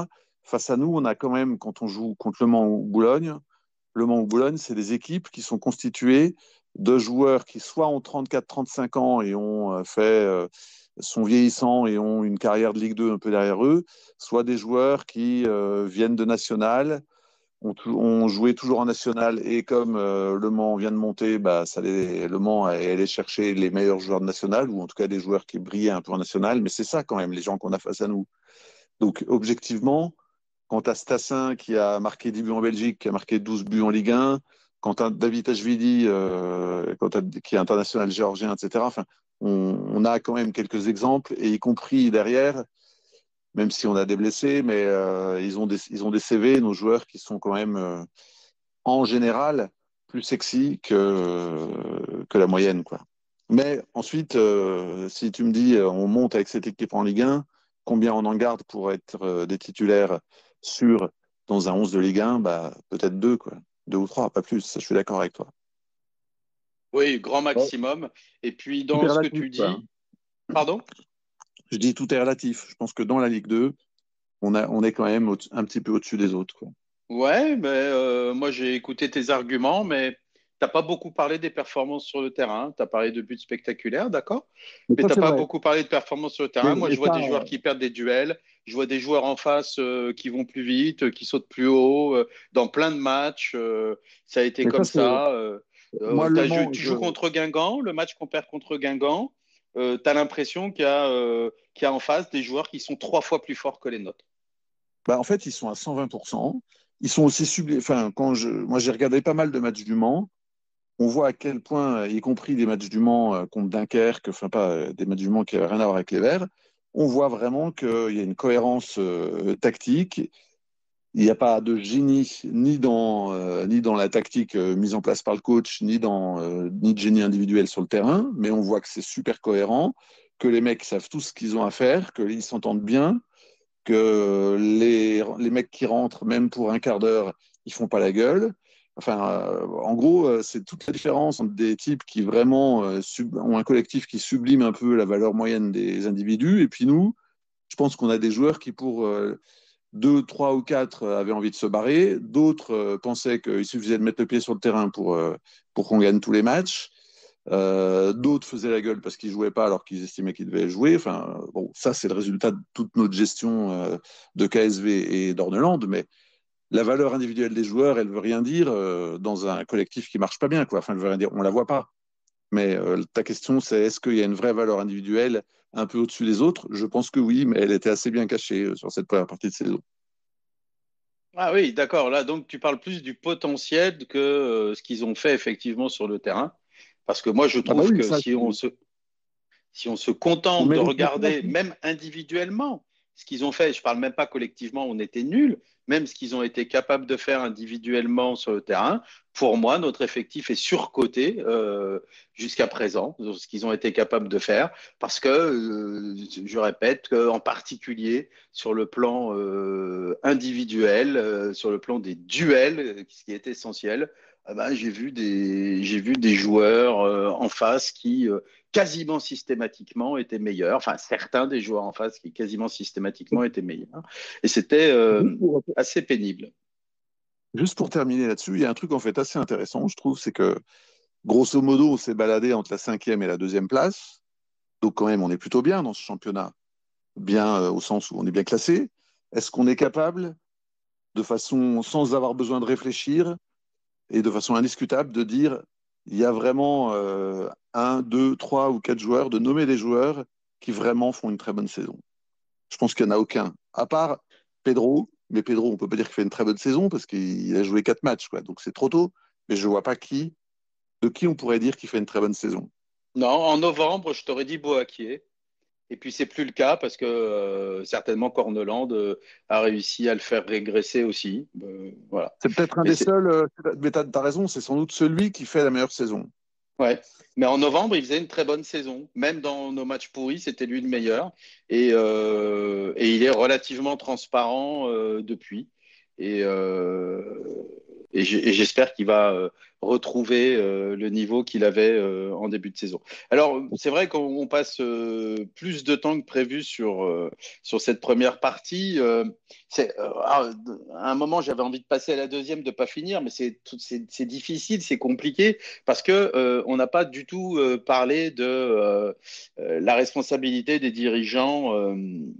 face à nous, on a quand même, quand on joue contre le Mans ou Boulogne, le Mans ou Boulogne, c'est des équipes qui sont constituées de joueurs qui soit ont trente-quatre trente-cinq ans et ont euh, fait, euh, sont vieillissants et ont une carrière de Ligue deux un peu derrière eux, soit des joueurs qui euh, viennent de National, ont, ont joué toujours en National et comme euh, Le Mans vient de monter, bah, ça les, Le Mans est allé chercher les meilleurs joueurs de National ou en tout cas des joueurs qui brillaient un peu en National, mais c'est ça quand même les gens qu'on a face à nous. Donc objectivement, quant à Stassin qui a marqué dix buts en Belgique, qui a marqué douze buts en Ligue un, quant à David Ashvili, euh, quant à, qui est international géorgien, et cetera. Enfin, on, on, a quand même quelques exemples, et y compris derrière, même si on a des blessés, mais euh, ils, ont des, ils ont des C V, nos joueurs, qui sont quand même, euh, en général, plus sexy que, euh, que la moyenne, quoi. Mais ensuite, euh, si tu me dis, on monte avec cette équipe en Ligue un, combien on en garde pour être euh, des titulaires sûrs dans un onze de Ligue un, bah, peut-être deux, quoi. Deux ou trois, pas plus. Ça, je suis d'accord avec toi. Oui, grand Ouais. maximum. Et puis, Tout dans est ce que relatif, tu quoi. dis, pardon? Je dis tout est relatif. Je pense que dans la Ligue deux, on, a, on est quand même au- un petit peu au-dessus des autres, quoi. Ouais, mais euh, moi j'ai écouté tes arguments, mais t'as pas beaucoup parlé des performances sur le terrain. Tu as parlé de buts spectaculaires, d'accord? Mais Mais ça, t'as c'est pas vrai. beaucoup parlé de performances sur le Mais, terrain. Moi, mais je vois ça, des joueurs qui perdent des duels, je vois des joueurs en face euh, qui vont plus vite, euh, qui sautent plus haut, euh, dans plein de matchs. Euh, ça a été mais ça comme c'est. ça. Euh, Moi, euh, Le t'as jou- Mans, tu je... joues contre Guingamp, le match qu'on perd contre Guingamp, euh, tu as l'impression qu'il y a, euh, qu'il y a en face des joueurs qui sont trois fois plus forts que les nôtres. bah, en fait, ils sont à cent vingt pour cent. Ils sont aussi sublimes. Enfin, quand je... Moi, j'ai regardé pas mal de matchs du Mans. On voit à quel point, y compris des matchs du Mans euh, contre Dunkerque, enfin pas euh, des matchs du Mans qui n'avaient rien à voir avec les Verts, on voit vraiment qu'il y a une cohérence euh, tactique. Il n'y a pas de génie ni dans, euh, ni dans la tactique euh, mise en place par le coach, ni, dans, euh, ni de génie individuel sur le terrain, mais on voit que c'est super cohérent, que les mecs savent tout ce qu'ils ont à faire, qu'ils s'entendent bien, que les, les mecs qui rentrent, même pour un quart d'heure, ils font pas la gueule. Enfin, euh, en gros, euh, c'est toute la différence entre des types qui vraiment euh, sub- ont un collectif qui sublime un peu la valeur moyenne des individus, et puis nous, je pense qu'on a des joueurs qui, pour euh, deux, trois ou quatre, euh, avaient envie de se barrer, d'autres euh, pensaient qu'il suffisait de mettre le pied sur le terrain pour, euh, pour qu'on gagne tous les matchs. Euh, d'autres faisaient la gueule parce qu'ils jouaient pas alors qu'ils estimaient qu'ils devaient jouer. Enfin, bon, ça, c'est le résultat de toute notre gestion euh, de K S V et d'Orneland. Mais la valeur individuelle des joueurs, elle veut rien dire euh, dans un collectif qui marche pas bien, quoi. Enfin, elle veut rien dire. On la voit pas. Mais euh, ta question, c'est est-ce qu'il y a une vraie valeur individuelle un peu au-dessus des autres? Je pense que oui, mais elle était assez bien cachée euh, sur cette première partie de saison. Ah oui, d'accord. Là, donc, tu parles plus du potentiel que euh, ce qu'ils ont fait effectivement sur le terrain. Parce que moi, je Ah bah trouve oui, que ça, si on se, si on se on contente de mérite beaucoup regarder, plus. même individuellement, ce qu'ils ont fait, je parle même pas collectivement, on était nuls, même ce qu'ils ont été capables de faire individuellement sur le terrain, pour moi, notre effectif est surcoté euh, jusqu'à présent, ce qu'ils ont été capables de faire, parce que, euh, je répète, qu'en particulier sur le plan euh, individuel, euh, sur le plan des duels, euh, ce qui est essentiel, ah ben, j'ai vu des, j'ai vu des joueurs euh, en face qui euh, quasiment systématiquement étaient meilleurs. Enfin, certains des joueurs en face qui quasiment systématiquement étaient meilleurs. Et c'était Juste euh, pour, assez pénible. juste pour terminer là-dessus, il y a un truc en fait assez intéressant, je trouve, c'est que grosso modo, on s'est baladé entre la cinquième et la deuxième place. Donc quand même, on est plutôt bien dans ce championnat, bien euh, au sens où on est bien classé. Est-ce qu'on est capable, de façon sans avoir besoin de réfléchir et de façon indiscutable, de dire il y a vraiment euh, un, deux, trois ou quatre joueurs, de nommer des joueurs qui vraiment font une très bonne saison? Je pense qu'il n'y en a aucun, à part Pedro. Mais Pedro, on ne peut pas dire qu'il fait une très bonne saison parce qu'il a joué quatre matchs, quoi. Donc c'est trop tôt. Mais je ne vois pas qui, de qui on pourrait dire qu'il fait une très bonne saison. Non, en novembre, je t'aurais dit Boakier. Et puis, c'est plus le cas parce que euh, certainement Corneland euh, a réussi à le faire régresser aussi. Euh, voilà. C'est peut-être un Mais des c'est, seuls, euh, mais tu as raison, c'est sans doute celui qui fait la meilleure saison. ouais. Mais en novembre, il faisait une très bonne saison. Même dans nos matchs pourris, c'était lui le meilleur. Et, euh, et il est relativement transparent euh, depuis. Et, euh, et j'espère qu'il va euh, retrouver euh, le niveau qu'il avait euh, en début de saison. Alors, c'est vrai qu'on passe euh, plus de temps que prévu sur, euh, sur cette première partie. Euh, c'est, euh, à un moment, j'avais envie de passer à la deuxième, de ne pas finir, mais c'est, c'est, c'est difficile, c'est compliqué, parce que euh, on n'a pas du tout euh, parlé de euh, euh, la responsabilité des dirigeants. Euh,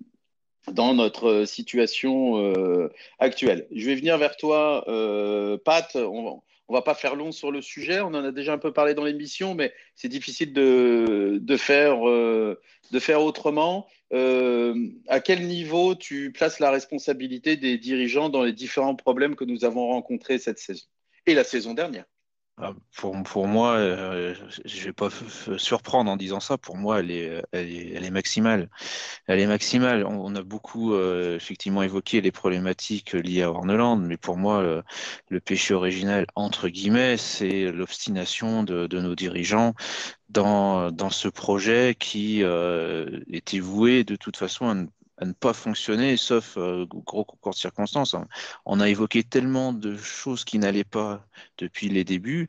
dans notre situation euh, actuelle. Je vais venir vers toi, euh, Pat. On, on va pas faire long sur le sujet. On en a déjà un peu parlé dans l'émission, mais c'est difficile de, de faire, euh, de faire autrement. Euh, à quel niveau tu places la responsabilité des dirigeants dans les différents problèmes que nous avons rencontrés cette saison et la saison dernière? Ah, Pour, pour moi, euh, je vais pas f- f- surprendre en disant ça. Pour moi, elle est, elle est, elle est maximale. Elle est maximale. On, on a beaucoup euh, effectivement évoqué les problématiques liées à Horneland, mais pour moi, le, le péché originel, entre guillemets, c'est l'obstination de, de nos dirigeants dans, dans ce projet qui euh, était voué de toute façon à ne, à ne pas fonctionner, sauf euh, gros concours de circonstances, hein. On a évoqué tellement de choses qui n'allaient pas depuis les débuts.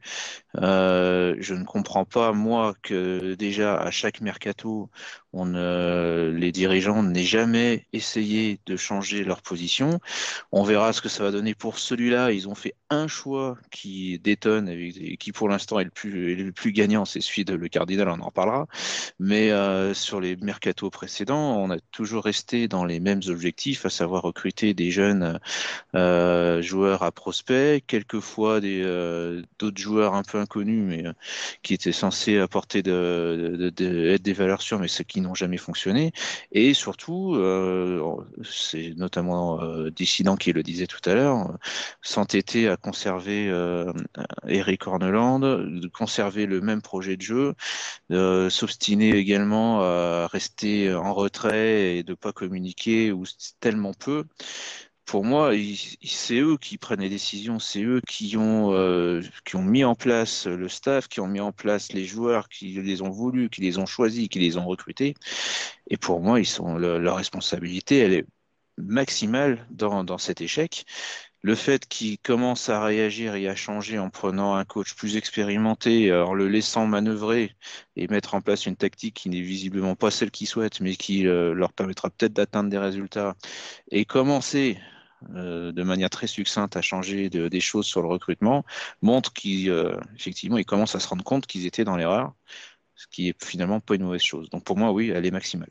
Euh, je ne comprends pas, moi, que déjà à chaque mercato, on ne- les dirigeants n'aient jamais essayé de changer leur position. On verra ce que ça va donner pour celui-là. Ils ont fait un choix qui détonne et qui, pour l'instant, est le plus, est le plus gagnant, c'est celui de Le Cardinal, on en reparlera. Mais euh, sur les mercatos précédents, on a toujours resté dans les mêmes objectifs, à savoir recruter des jeunes euh, joueurs à prospect, quelquefois des euh, d'autres joueurs un peu inconnus, mais euh, qui étaient censés apporter de, de- de- être des valeurs sûres, mais ceux qui n'ont jamais fonctionné. Et surtout, euh, c'est notamment euh, Dissident qui le disait tout à l'heure, euh, s'entêter à conserver euh, Eric Horneland, de conserver le même projet de jeu, euh, s'obstiner également à rester en retrait et de pas communiquer ou tellement peu. Pour moi, ils- c'est eux qui prennent les décisions, c'est eux qui ont, euh, qui ont mis en place le staff, qui ont mis en place les joueurs, qui les ont voulus, qui les ont choisis, qui les ont recrutés. Et pour moi, ils sont, le- leur responsabilité, elle est maximale dans, dans cet échec. Le fait qu'ils commencent à réagir et à changer en prenant un coach plus expérimenté, en le laissant manœuvrer et mettre en place une tactique qui n'est visiblement pas celle qu'ils souhaitent, mais qui euh, leur permettra peut-être d'atteindre des résultats, et commencer euh, de manière très succincte à changer de- des choses sur le recrutement, montre qu'effectivement, ils commencent à se rendre compte qu'ils étaient dans l'erreur, ce qui est finalement pas une mauvaise chose. Donc pour moi, oui, elle est maximale.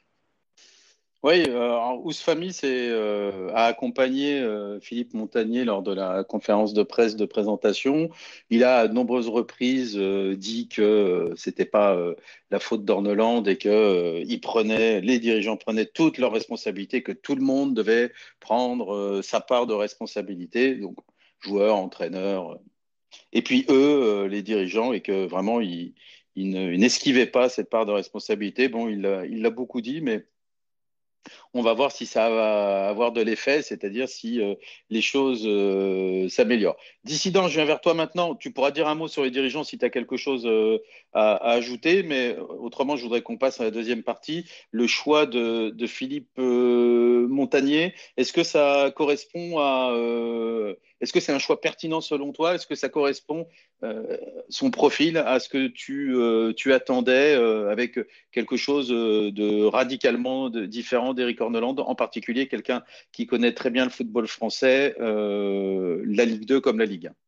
Oui, euh, alors, Ousfami c'est, euh, a accompagné euh, Philippe Montagnier lors de la conférence de presse de présentation. Il a à de nombreuses reprises euh, dit que euh, c'était pas euh, la faute d'Orneland et que euh, il prenait, les dirigeants prenaient toutes leurs responsabilités, que tout le monde devait prendre euh, sa part de responsabilité, donc joueurs, entraîneurs, et puis eux, euh, les dirigeants, et que vraiment ils, ils ne- ils n'esquivaient pas cette part de responsabilité. Bon, il l'a il l'a beaucoup dit, mais on va voir si ça va avoir de l'effet, c'est-à-dire si euh, les choses euh, s'améliorent. Dissident, je viens vers toi maintenant. Tu pourras dire un mot sur les dirigeants si tu as quelque chose euh, à, à ajouter, mais euh, autrement, je voudrais qu'on passe à la deuxième partie. Le choix de, de Philippe euh, Montagnier, est-ce que ça correspond à... euh, est-ce que c'est un choix pertinent selon toi? Est-ce que ça correspond, euh, son profil, à ce que tu, euh, tu attendais euh, avec quelque chose euh, de radicalement de- différent d'Éric Orneland, en particulier quelqu'un qui connaît très bien le football français, euh, la Ligue deux comme la Ligue un.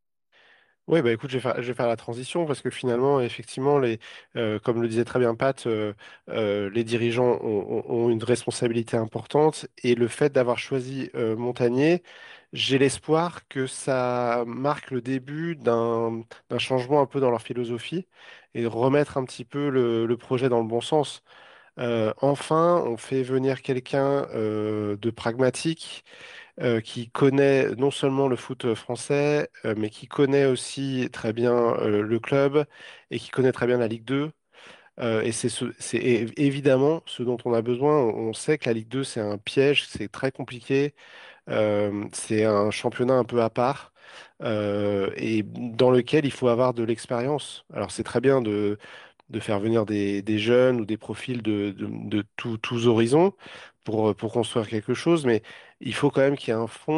Oui, bah écoute, je vais faire, je vais faire la transition parce que finalement, effectivement, les, euh, comme le disait très bien Pat, euh, euh, les dirigeants ont, ont- ont une responsabilité importante et le fait d'avoir choisi euh, Montagnier, j'ai l'espoir que ça marque le début d'un d'un changement un peu dans leur philosophie et de remettre un petit peu le, le projet dans le bon sens. Euh, enfin, on fait venir quelqu'un euh, de pragmatique euh, qui connaît non seulement le foot français, euh, mais qui connaît aussi très bien euh, le club et qui connaît très bien la Ligue deux. Euh, et c'est ce, c'est é- évidemment ce dont on a besoin. On sait que la Ligue deux, c'est un piège, c'est très compliqué, euh, c'est un championnat un peu à part. Euh, et dans lequel il faut avoir de l'expérience. Alors c'est très bien de, de faire venir des, des jeunes ou des profils de, de, de tous tous horizons pour, pour construire quelque chose, mais il faut quand même qu'il y ait un fond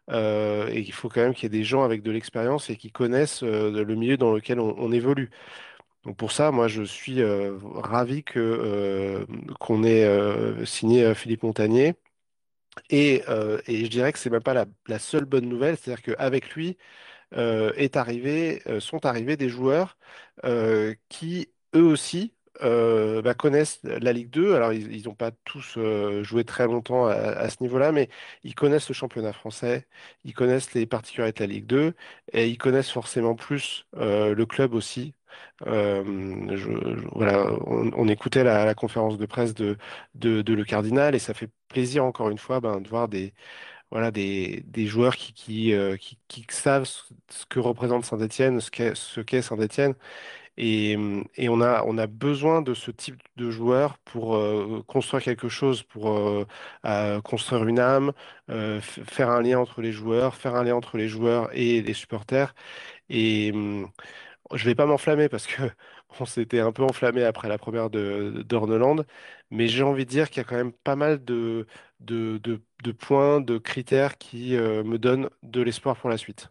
euh, et il faut quand même qu'il y ait des gens avec de l'expérience et qui connaissent euh, le milieu dans lequel on, on évolue. Donc pour ça, moi, je suis euh, ravi que euh, qu'on ait euh, signé euh, Philippe Montagnier. Et, euh, et je dirais que c'est même pas la, la seule bonne nouvelle, c'est-à-dire qu'avec lui, euh, est arrivé, euh, sont arrivés des joueurs euh, qui, eux aussi, euh, bah, connaissent la Ligue deux. Alors, ils n'ont pas tous euh, joué très longtemps à, à ce niveau-là, mais ils connaissent le championnat français, ils connaissent les particularités de la Ligue deux, et ils connaissent forcément plus euh, le club aussi. Euh, je- je- voilà, on, on écoutait la, la conférence de presse de, de, de Le Cardinal, et ça fait plaisir encore une fois ben, de voir des, voilà, des, des joueurs qui, qui, euh, qui, qui savent ce ce que représente Saint-Étienne, ce qu'est, ce qu'est Saint-Étienne. Et, hum, et on a, on a besoin de ce type de joueurs pour euh, construire quelque chose, pour euh, euh, construire une âme, euh, f- faire un lien entre les joueurs, faire un lien entre les joueurs et les supporters. Et, hum, je vais pas m'enflammer parce que on s'était un peu enflammé après la première de d'Orneland, mais j'ai envie de dire qu'il y a quand même pas mal de, de, de, de points, de critères qui euh, me donnent de l'espoir pour la suite.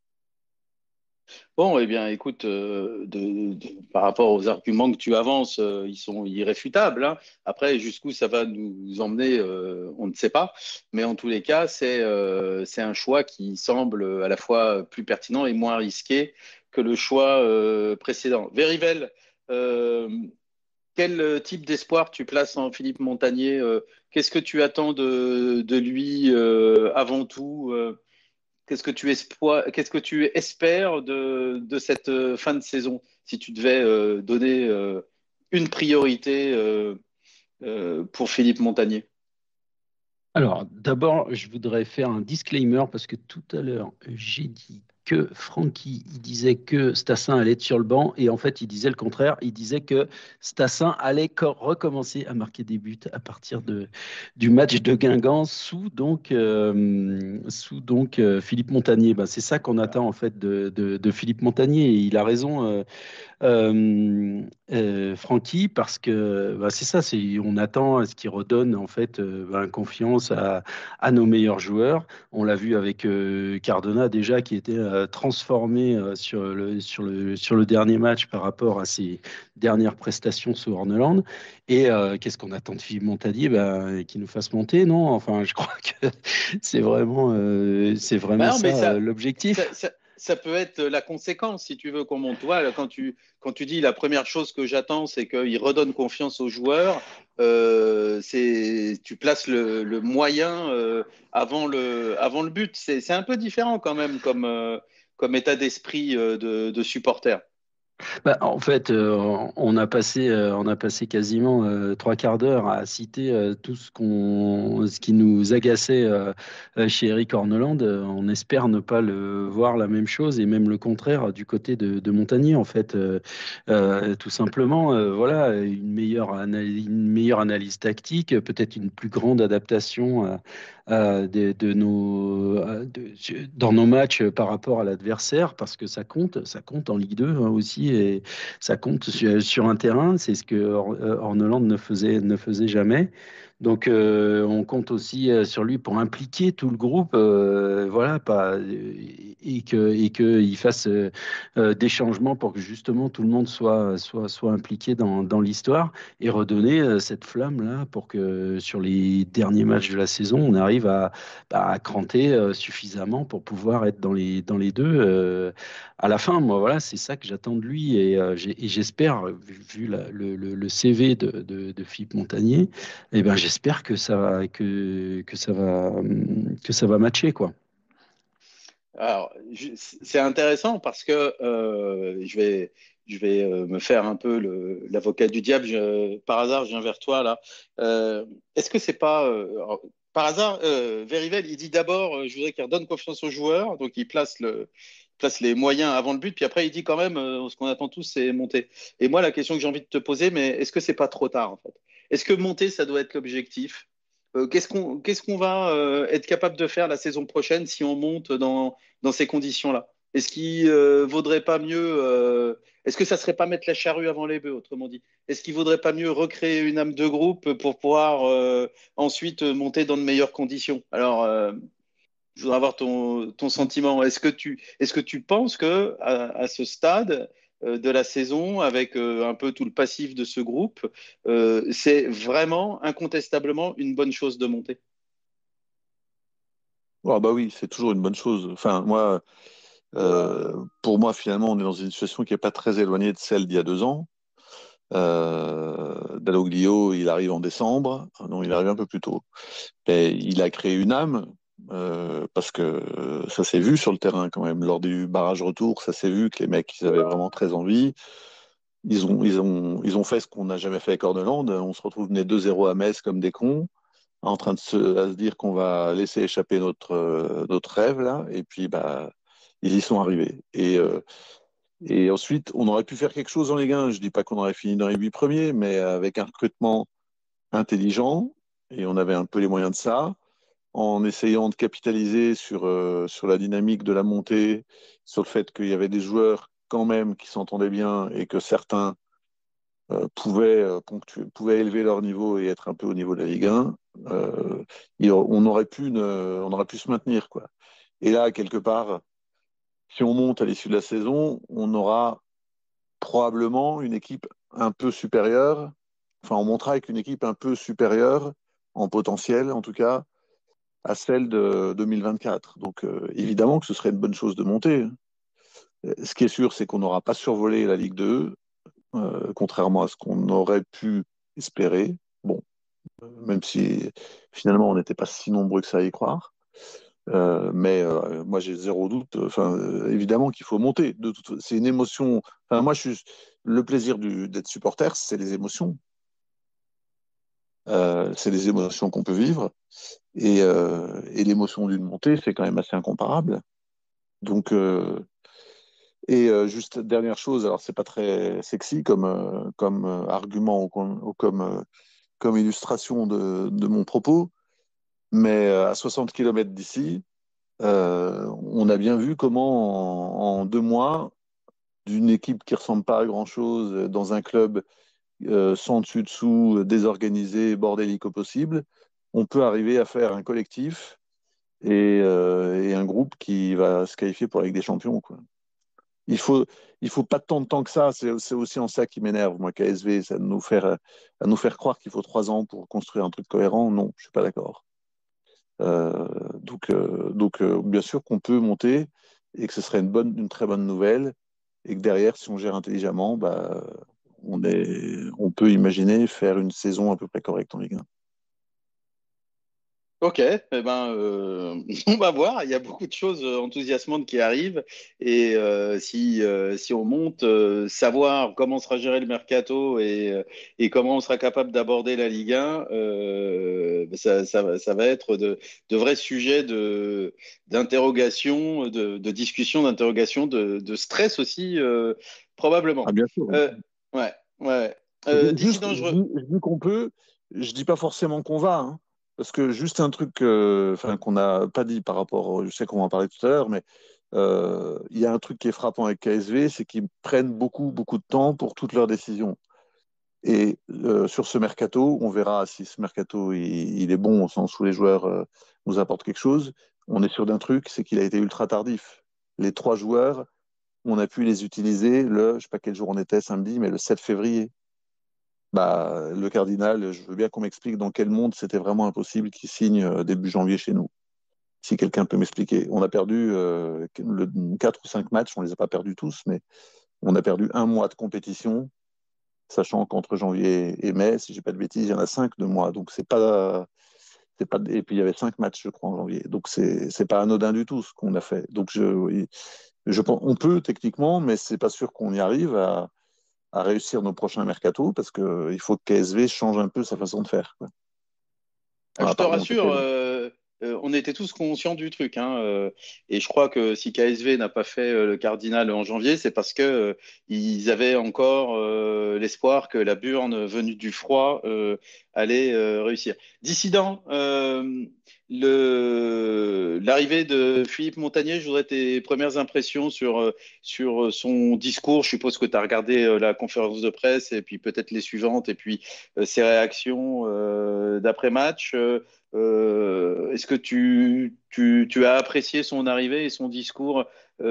Bon, eh bien, écoute, euh, de- de- par rapport aux arguments que tu avances, euh, ils sont irréfutables, hein. Après, jusqu'où ça va nous emmener, euh, on ne sait pas. Mais en tous les cas, c'est euh, c'est un choix qui semble à la fois plus pertinent et moins risqué que le choix euh, précédent. Verivel, euh, quel type d'espoir tu places en Philippe Montagnier? euh, Qu'est-ce que tu attends de, de lui euh, avant tout? euh, Qu'est-ce que tu espoi- qu'est-ce que tu espères de, de cette euh, fin de saison si tu devais euh, donner euh, une priorité euh, euh, pour Philippe Montagnier? Alors, d'abord, je voudrais faire un disclaimer parce que tout à l'heure, j'ai dit que Francky, il disait que Stassin allait être sur le banc et en fait, il disait le contraire. Il disait que Stassin allait co- recommencer à marquer des buts à partir de, du match de Guingamp sous donc, euh, sous donc euh, Philippe Montagnier. Ben, c'est ça qu'on attend en fait de, de- de Philippe Montagnier et il a raison. euh, euh, euh, Francky, parce que bah, c'est ça, c'est, on attend à ce qu'il redonne en fait euh, bah, confiance à, à nos meilleurs joueurs. On l'a vu avec euh, Cardona déjà qui était euh, transformé euh, sur le, sur le, sur le dernier match par rapport à ses dernières prestations sous Horneland. Et euh, qu'est-ce qu'on attend de Philippe Montagnier bah, qu'il nous fasse monter, non? Enfin, je crois que c'est vraiment, euh, c'est Bah vraiment non, mais ça euh, ça, l'objectif. ça, ça, ça peut être la conséquence si tu veux qu'on monte. Toi, là, quand tu, quand tu dis la première chose que j'attends, c'est qu'il redonne confiance aux joueurs, euh, c'est, tu places le, le moyen euh, avant le, avant le but. C'est, c'est un peu différent quand même comme, euh, comme état d'esprit euh, de, de supporter. Bah, en fait, euh, on a passé, euh, on a passé quasiment euh, trois quarts d'heure à citer euh, tout ce qu'on, ce qui nous agaçait euh, euh, chez Eric Horneland. Euh, On espère ne pas le voir la même chose et même le contraire du côté de, de Montagnier. En fait, Euh, euh, tout simplement, euh, voilà, une meilleure analyse, une meilleure analyse tactique, peut-être une plus grande adaptation euh, euh, de, de nos, euh, de- dans nos matchs par rapport à l'adversaire, parce que ça compte, ça compte en Ligue deux hein, aussi, et ça compte sur, sur un terrain, c'est ce que Or- euh, Orneland ne faisait, ne faisait jamais. Donc euh, on compte aussi euh, sur lui pour impliquer tout le groupe, euh, voilà, pas, et que, et qu'il fasse euh, euh, des changements pour que justement tout le monde soit, soit, soit impliqué dans, dans l'histoire et redonner euh, cette flamme-là pour que sur les derniers matchs de la saison, on arrive à, bah, à cranter euh, suffisamment pour pouvoir être dans les, dans les deux euh, à la fin. Moi, voilà, c'est ça que j'attends de lui et, euh, j'ai- et j'espère, vu, vu la- le, le- le C V de, de- de Philippe Montagnier, eh ben, j'espère que ça va, que, que ça va, hum, que ça va matcher, quoi. Alors, je- c'est intéressant parce que euh, je vais, je vais euh, me faire un peu le- l'avocat du diable. Je- par hasard, je viens vers toi là. Euh, Est-ce que c'est pas euh, alors, par hasard, euh, Verivel, il dit d'abord, euh, je voudrais qu'il redonne confiance aux joueurs, donc il place le, place les moyens avant le but, puis après il dit quand même, euh, ce qu'on attend tous, c'est monter. Et moi, la question que j'ai envie de te poser, mais est-ce que c'est pas trop tard en fait? Est-ce que monter, ça doit être l'objectif? Euh, qu'est-ce qu'on, qu'est-ce qu'on va euh, être capable de faire la saison prochaine si on monte dans dans ces conditions-là? Est-ce qu'il euh, vaudrait pas mieux, euh, est-ce que ça serait pas mettre la charrue avant les bœufs, autrement dit? Est-ce qu'il vaudrait pas mieux recréer une âme de groupe pour pouvoir euh, ensuite monter dans de meilleures conditions? Alors, euh, Je voudrais avoir ton, ton sentiment. Est-ce que tu, est-ce que tu penses que à, à ce stade euh, de la saison, avec euh, un peu tout le passif de ce groupe, euh, c'est vraiment incontestablement une bonne chose de monter? Ah bah oui, c'est toujours une bonne chose. Enfin, moi, euh, pour moi, finalement, on est dans une situation qui n'est pas très éloignée de celle d'il y a deux ans. Euh, Dalloglio, il arrive en décembre. Ah non, il arrive un peu plus tôt. Et il a créé une âme, euh, parce que euh, ça s'est vu sur le terrain quand même. Lors du barrage retour, ça s'est vu que les mecs, ils avaient vraiment très envie. Ils ont, ils ont, ils ont fait ce qu'on n'a jamais fait avec Corneland. On se retrouve mené deux zéro à Metz comme des cons, en train de se, à se dire qu'on va laisser échapper notre, euh, notre rêve, là. Et puis, bah, ils y sont arrivés. Et, euh, et ensuite, on aurait pu faire quelque chose en Ligue un. Je dis pas qu'on aurait fini dans les huit premiers, mais avec un recrutement intelligent, et on avait un peu les moyens de ça, en essayant de capitaliser sur, euh, sur la dynamique de la montée, sur le fait qu'il y avait des joueurs quand même qui s'entendaient bien et que certains euh, pouvaient, euh, ponctuer- pouvaient élever leur niveau et être un peu au niveau de la Ligue un, euh, il- on aurait pu ne- on aurait pu se maintenir, quoi. Et là, quelque part, si on monte à l'issue de la saison, on aura probablement une équipe un peu supérieure. Enfin, on montera avec une équipe un peu supérieure, en potentiel en tout cas, à celle de deux mille vingt-quatre. Donc, euh, évidemment que ce serait une bonne chose de monter. Ce qui est sûr, c'est qu'on n'aura pas survolé la Ligue deux, euh, contrairement à ce qu'on aurait pu espérer. Bon, même si finalement on n'était pas si nombreux que ça à y croire. Euh, mais euh, moi j'ai zéro doute. Enfin, euh, évidemment qu'il faut monter. De toute- c'est une émotion. Enfin, moi, je suis le plaisir du- d'être supporter, c'est les émotions. Euh, c'est les émotions qu'on peut vivre. Et, euh, et l'émotion d'une montée, c'est quand même assez incomparable. Donc, euh, et euh, juste dernière chose, alors c'est pas très sexy comme, euh, comme euh, argument ou comme, ou comme, euh, comme illustration de, de mon propos, mais euh, à soixante kilomètres d'ici, euh, on a bien vu comment en, en deux mois, d'une équipe qui ressemble pas à grand-chose, euh, dans un club euh, sans dessus-dessous, euh, désorganisé, bordélique au possible, on peut arriver à faire un collectif et, euh, et un groupe qui va se qualifier pour la Ligue des Champions, quoi. Il faut, il faut pas tant de temps que ça. C'est, c'est aussi en ça qui m'énerve, moi, K S V, ça de nous faire, à nous faire croire qu'il faut trois ans pour construire un truc cohérent. Non, je suis pas d'accord. Euh, donc, euh, donc euh, bien sûr qu'on peut monter et que ce serait une bonne, une très bonne nouvelle et que derrière, si on gère intelligemment, bah, on est, on peut imaginer faire une saison à peu près correcte en Ligue un. Ok, eh ben, euh, on va voir. Il y a beaucoup de choses euh, enthousiasmantes qui arrivent. Et euh, si, euh, si on monte, euh, savoir comment sera géré le mercato et, euh, et comment on sera capable d'aborder la Ligue un, euh, ça, ça, va- ça va être de, de vrais sujets de, d'interrogation, de, de discussion, d'interrogation, de, de stress aussi, euh, Ah, probablement. bien sûr. Euh, ouais, ouais. Euh, Juste, je Dissident, dis, je dis qu'on peut, je dis pas forcément qu'on va, hein, parce que juste un truc, euh, enfin, qu'on n'a pas dit par rapport, au- je sais qu'on va en parler tout à l'heure, mais euh, il y a un truc qui est frappant avec K S V, c'est qu'ils prennent beaucoup, beaucoup de temps pour toutes leurs décisions. Et euh, sur ce mercato, on verra si ce mercato il, il est bon au sens où les joueurs euh, nous apportent quelque chose. On est sûr d'un truc, c'est qu'il a été ultra tardif. Les trois joueurs, on a pu les utiliser le, je sais pas quel jour on était samedi, mais le sept février. Bah, le cardinal, je veux bien qu'on m'explique dans quel monde c'était vraiment impossible qu'il signe euh, début janvier chez nous. Si quelqu'un peut m'expliquer. On a perdu euh, le, quatre ou cinq matchs, on ne les a pas perdus tous, mais on a perdu un mois de compétition, sachant qu'entre janvier et mai, si je dis pas de bêtises, il y en a cinq de mois. Donc c'est pas, c'est pas, et puis il y avait cinq matchs, je crois, en janvier. Donc c'est, c'est pas anodin du tout ce qu'on a fait. Donc je, je pense, on peut techniquement, mais c'est pas sûr qu'on y arrive à, à réussir nos prochains mercatos parce que il faut que K S V change un peu sa façon de faire, quoi. On ah, en je a te parlé un peu. rassure, euh, euh, on était tous conscients du truc, hein, euh, et je crois que si K S V n'a pas fait euh, le Cardinal en janvier, c'est parce que euh, ils avaient encore euh, l'espoir que la Burne venue du froid euh, allait euh, réussir. Dissident, euh, le, l'arrivée de Philippe Montagnier, je voudrais tes premières impressions sur, euh, sur son discours. Je suppose que tu as regardé euh, la conférence de presse et puis peut-être les suivantes et puis euh, ses réactions euh, d'après-match. Euh, euh, est-ce que tu, tu, tu as apprécié son arrivée et son discours?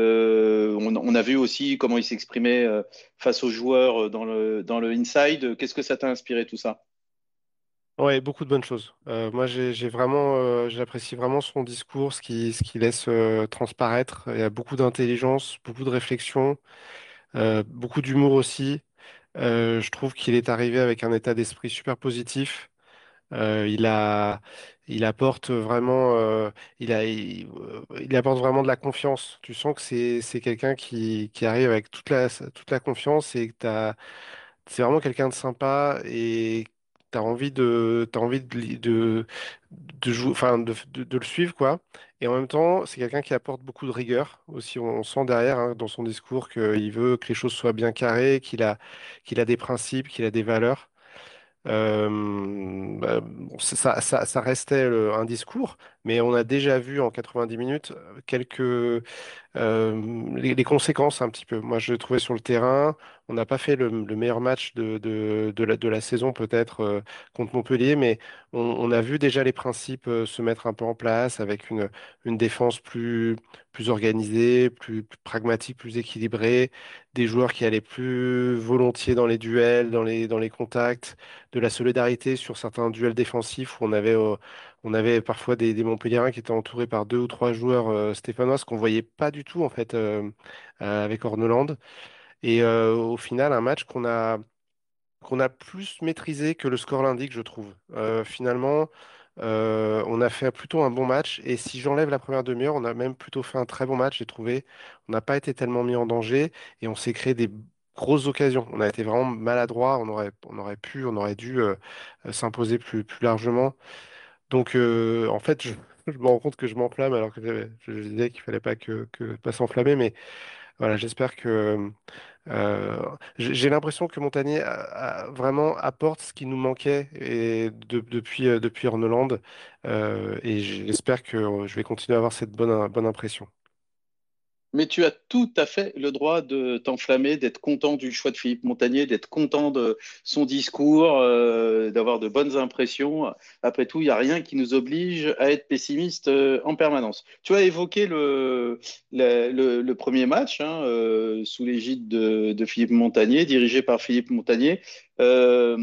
Euh, on, on a vu aussi comment il s'exprimait euh, face aux joueurs dans le, dans le inside. Qu'est-ce que ça t'a inspiré tout ça? Ouais, beaucoup de bonnes choses. Euh, moi, j'ai j'ai vraiment, euh, j'apprécie vraiment son discours, ce qui, ce qui laisse euh, transparaître. Il y a beaucoup d'intelligence, beaucoup de réflexion, euh, beaucoup d'humour aussi. Euh, je trouve qu'il est arrivé avec un état d'esprit super positif. Euh, il a, il apporte vraiment, euh, il a, il, euh, il apporte vraiment de la confiance. Tu sens que c'est, c'est quelqu'un qui, qui arrive avec toute la, toute la confiance et que t'as, c'est vraiment quelqu'un de sympa et t'as envie de, t'as envie de, li- de, de jouer, enfin, de, de, de le suivre, quoi. Et en même temps, c'est quelqu'un qui apporte beaucoup de rigueur aussi. On, on sent derrière, hein, dans son discours qu'il veut que les choses soient bien carrées, qu'il a, qu'il a des principes, qu'il a des valeurs. Euh, bah, bon, ça, ça, ça restait le- un discours, mais on a déjà vu en quatre-vingt-dix minutes euh, quelques euh, les, les conséquences un petit peu. Moi, je l'ai trouvé sur le terrain. On n'a pas fait le, le meilleur match de, de, de la, de la saison peut-être euh, contre Montpellier, mais on, on a vu déjà les principes euh, se mettre un peu en place avec une, une défense plus, plus organisée, plus, plus pragmatique, plus équilibrée, des joueurs qui allaient plus volontiers dans les duels, dans les, dans les contacts, de la solidarité sur certains duels défensifs où on avait euh, on avait parfois des, des Montpelliérains qui étaient entourés par deux ou trois joueurs euh, stéphanois, ce qu'on voyait pas du tout en fait euh, euh, avec Orneland. Et euh, au final, un match qu'on a qu'on a plus maîtrisé que le score l'indique, je trouve. Euh, finalement, euh, on a fait plutôt un bon match. Et si j'enlève la première demi-heure, on a même plutôt fait un très bon match, j'ai trouvé. On n'a pas été tellement mis en danger et on s'est créé des grosses occasions. On a été vraiment maladroit. On aurait, on aurait pu, on aurait dû euh, euh, s'imposer plus, plus largement. Donc, euh, en fait, je, je me rends compte que je m'enflamme alors que j'avais- je, je disais qu'il fallait pas que, que pas s'enflammer. Mais voilà, j'espère que euh, j'ai j'ai l'impression que Montagnier a- a- vraiment apporte ce qui nous manquait et de- depuis euh, depuis Orneland. Euh, et j'espère que euh, je vais continuer à avoir cette bonne bonne impression. Mais tu as tout à fait le droit de t'enflammer, d'être content du choix de Philippe Montagnier, d'être content de son discours, euh, d'avoir de bonnes impressions. Après tout, il n'y a rien qui nous oblige à être pessimiste euh, en permanence. Tu as évoqué le, le, le- le premier match hein, euh, sous l'égide de, de Philippe Montagnier, dirigé par Philippe Montagnier. Euh,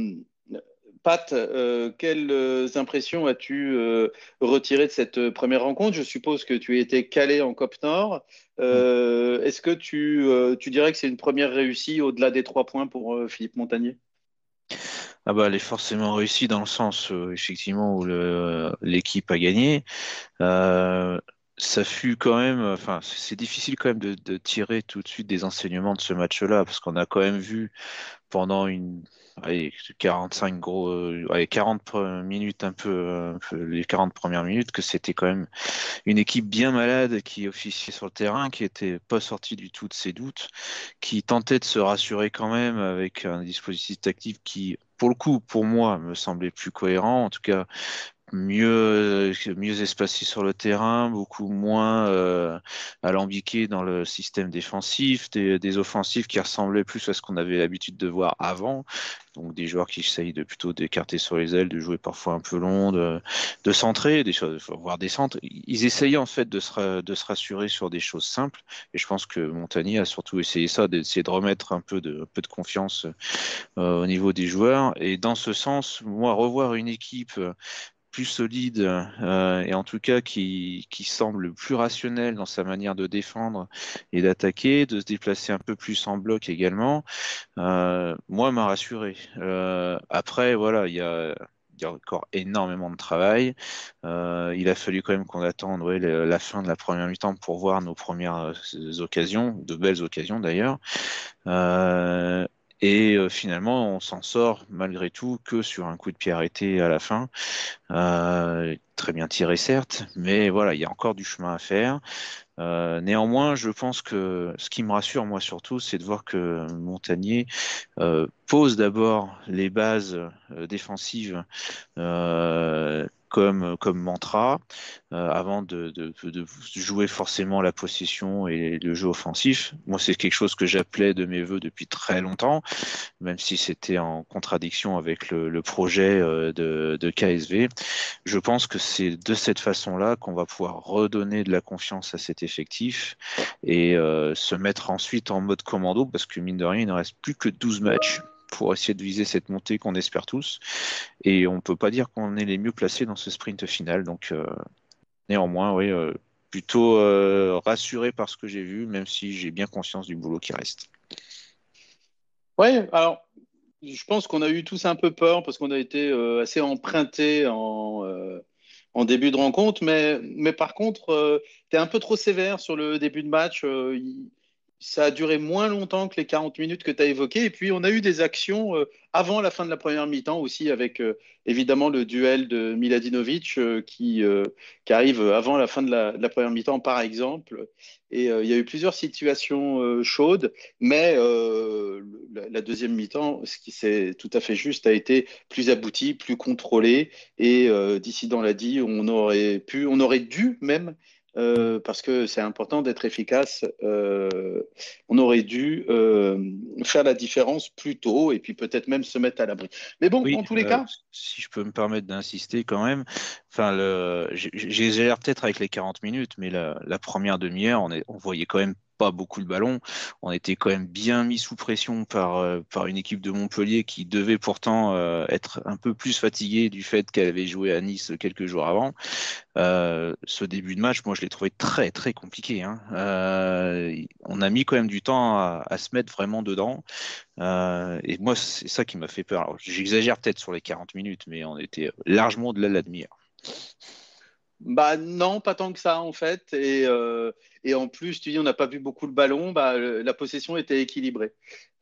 Pat, euh, quelles euh, impressions as-tu euh, retirées de cette euh, première rencontre? Je suppose que tu étais calé en Cop Nord. Mm. Euh, est-ce que tu, euh, tu dirais que c'est une première réussie au-delà des trois points pour euh, Philippe Montagnier? Ah bah, elle est forcément réussie dans le sens, euh, effectivement, où le- l'équipe a gagné. Euh, Ça fut quand même, enfin, c'est difficile quand même de, de tirer tout de suite des enseignements de ce match-là, parce qu'on a quand même vu pendant une, allez, quarante-cinq gros, euh, allez, quarante pre- minutes, un peu, euh, un peu, les quarante premières minutes, que c'était quand même une équipe bien malade qui officiait sur le terrain, qui était pas sortie du tout de ses doutes, qui tentait de se rassurer quand même avec un dispositif tactique qui, pour le coup, pour moi, me semblait plus cohérent. En tout cas, mieux, mieux espacé sur le terrain, beaucoup moins euh, alambiqué dans le système défensif, des, des offensifs qui ressemblaient plus à ce qu'on avait l'habitude de voir avant. Donc des joueurs qui essayent de plutôt d'écarter sur les ailes, de jouer parfois un peu long, de, de centrer, des choses, voire des centres. Ils essayaient en fait de se, ra- de se rassurer sur des choses simples. Et je pense que Montagny a surtout essayé ça, d'essayer de remettre un peu de, un peu de confiance euh, au niveau des joueurs. Et dans ce sens, moi, revoir une équipe plus solide euh, et en tout cas qui, qui semble plus rationnel dans sa manière de défendre et d'attaquer, de se déplacer un peu plus en bloc également, euh, moi m'a rassuré. Euh, après, voilà, il y a, il y a encore énormément de travail. Euh, il a fallu quand même qu'on attende ouais, la, la fin de la première mi-temps pour voir nos premières euh, occasions, de belles occasions d'ailleurs. Euh, et euh, finalement, on s'en sort malgré tout que sur un coup de pied arrêté à la fin. Euh, très bien tiré, certes, mais voilà, il y a encore du chemin à faire. Euh, néanmoins, je pense que ce qui me rassure, moi surtout, c'est de voir que Montagnier euh, pose d'abord les bases euh, défensives euh, comme, comme mantra, euh, avant de, de, de jouer forcément la possession et le jeu offensif. Moi, c'est quelque chose que j'appelais de mes voeux depuis très longtemps, même si c'était en contradiction avec le, le projet euh, de, de K S V. Je pense que c'est de cette façon-là qu'on va pouvoir redonner de la confiance à cet effectif et euh, se mettre ensuite en mode commando, parce que mine de rien, il ne reste plus que douze matchs pour essayer de viser cette montée qu'on espère tous. Et on ne peut pas dire qu'on est les mieux placés dans ce sprint final. Donc, euh, néanmoins, oui, euh, plutôt euh, rassuré par ce que j'ai vu, même si j'ai bien conscience du boulot qui reste. Ouais, alors je pense qu'on a eu tous un peu peur parce qu'on a été euh, assez emprunté en, euh, en début de rencontre, mais, mais par contre, tu es un peu trop sévère sur le début de match. Euh, il- ça a duré moins longtemps que les quarante minutes que tu as évoquées. Et puis, on a eu des actions euh, avant la fin de la première mi-temps aussi, avec euh, évidemment le duel de Miladinovic euh, qui, euh, qui arrive avant la fin de la, de la première mi-temps, par exemple. Et euh, il y a eu plusieurs situations euh, chaudes, mais euh, la, la deuxième mi-temps, ce qui c'est tout à fait juste, a été plus abouti, plus contrôlé. Et euh, Dissident l'a dit, on aurait pu, on aurait dû même, euh, parce que c'est important d'être efficace, euh, on aurait dû euh, faire la différence plus tôt et puis peut-être même se mettre à l'abri. Mais bon, Oui, en tous les euh, cas, si je peux me permettre d'insister quand même, enfin, le, j'ai- j'exagère peut-être avec les quarante minutes, mais la, la première demi-heure, on, est- on voyait quand même pas beaucoup le ballon. On était quand même bien mis sous pression par, euh, par une équipe de Montpellier qui devait pourtant euh, être un peu plus fatiguée du fait qu'elle avait joué à Nice quelques jours avant. Euh, ce début de match, moi, je l'ai trouvé très, très compliqué, hein. Euh, on a mis quand même du temps à, à se mettre vraiment dedans. Euh, et moi, c'est ça qui m'a fait peur. Alors, j'exagère peut-être sur les quarante minutes, mais on était largement au-delà de la demi-heure. bah non, pas tant que ça en fait. Et, euh, et en plus, tu dis, on n'a pas vu beaucoup le ballon, bah, le- la possession était équilibrée.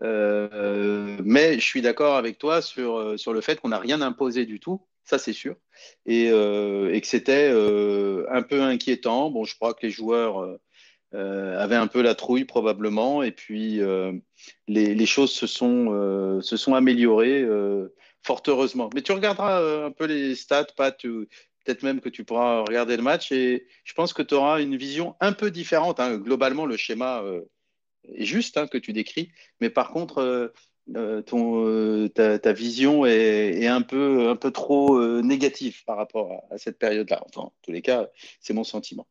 Euh, mais je suis d'accord avec toi sur, euh, sur le fait qu'on n'a rien imposé du tout, ça c'est sûr. Et, euh, et que c'était euh, un peu inquiétant. Bon, je crois que les joueurs euh, euh, avaient un peu la trouille probablement. Et puis, euh, les, les choses se sont, euh, se sont améliorées euh, fort heureusement. Mais tu regarderas euh, un peu les stats, Pat, tu- peut-être même que tu pourras regarder le match et je pense que tu auras une vision un peu différente, hein. Globalement, le schéma euh, est juste, hein, que tu décris, mais par contre, euh, euh, ton, euh, ta, ta vision est, est un peu, un peu trop euh, négative par rapport à, à cette période-là. Enfin, en tous les cas, c'est mon sentiment.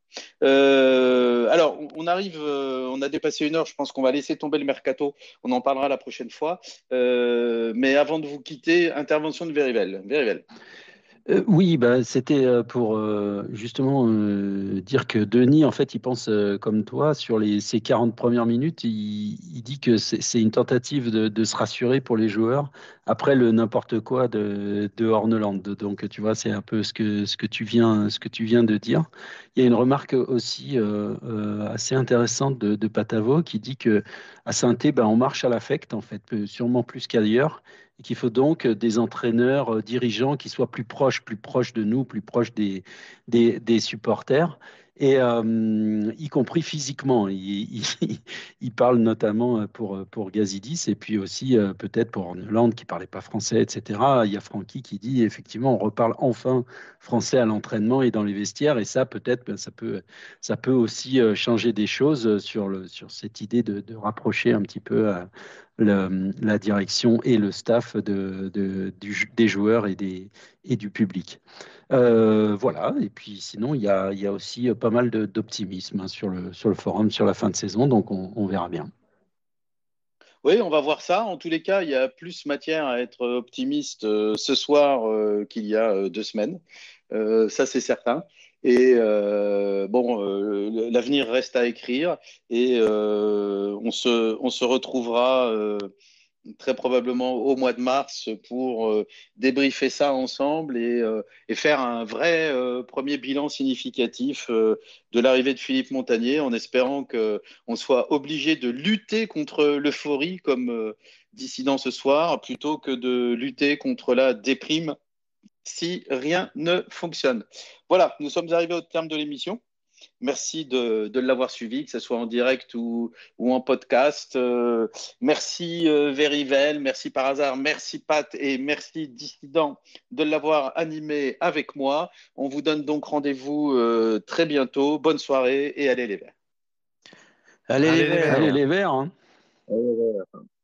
Euh, alors, on, on arrive, euh, on a dépassé une heure, je pense qu'on va laisser tomber le mercato, on en parlera la prochaine fois. Euh, mais avant de vous quitter, intervention de Verivel. Verivel. Euh, oui, bah, c'était euh, pour euh, justement euh, dire que Denis, en fait, il pense euh, comme toi sur les, ces quarante premières minutes. Il, il dit que c'est c'est une tentative de, de se rassurer pour les joueurs après le n'importe quoi de, de Horneland. Donc, tu vois, c'est un peu ce que, ce que tu viens, ce que tu viens de dire. Il y a une remarque aussi euh, euh, assez intéressante de, de Patavo qui dit que à Saint-Étienne, ben, on marche à l'affect, en fait, peu- sûrement plus qu'ailleurs et qu'il faut donc euh, des entraîneurs, euh, dirigeants qui soient plus proches, plus proches de nous, plus proches des, des, des supporters, et euh, y compris physiquement. Il, il, il parle notamment euh, pour, pour Gazidis, et puis aussi euh, peut-être pour Hollande qui ne parlait pas français, et cetera. Il y a Francky qui dit, effectivement, on reparle enfin français à l'entraînement et dans les vestiaires, et ça, peut-être, ben, ça peut, ça peut aussi euh, changer des choses sur, le, sur cette idée de, de rapprocher un petit peu euh, le- la direction et le staff de, de- du- des joueurs et, des, et du public. Euh, voilà, et puis sinon, il y a, il y a aussi pas mal de- d'optimisme hein, sur le, sur le forum sur la fin de saison, donc on, on verra bien. Oui, on va voir ça. En tous les cas, il y a plus matière à être optimiste euh, ce soir euh, qu'il y a euh, deux semaines. Euh, ça, c'est certain. Et euh, bon, euh, l'avenir reste à écrire et euh, on se, on se retrouvera euh, très probablement au mois de mars pour euh, débriefer ça ensemble et, euh, et faire un vrai euh, premier bilan significatif euh, de l'arrivée de Philippe Montagnier en espérant qu'on soit obligé de lutter contre l'euphorie comme euh, dissident ce soir plutôt que de lutter contre la déprime si rien ne fonctionne. Voilà, nous sommes arrivés au terme de l'émission. Merci de, de l'avoir suivi, que ce soit en direct ou, ou en podcast. Euh, merci euh, Verivel, merci par hasard, merci Pat et merci Dissident de l'avoir animé avec moi. On vous donne donc rendez-vous euh, très bientôt. Bonne soirée et allez les Verts. Allez les Allez les Verts! Allez Verts! les Verts, hein. Ouais, ouais, ouais.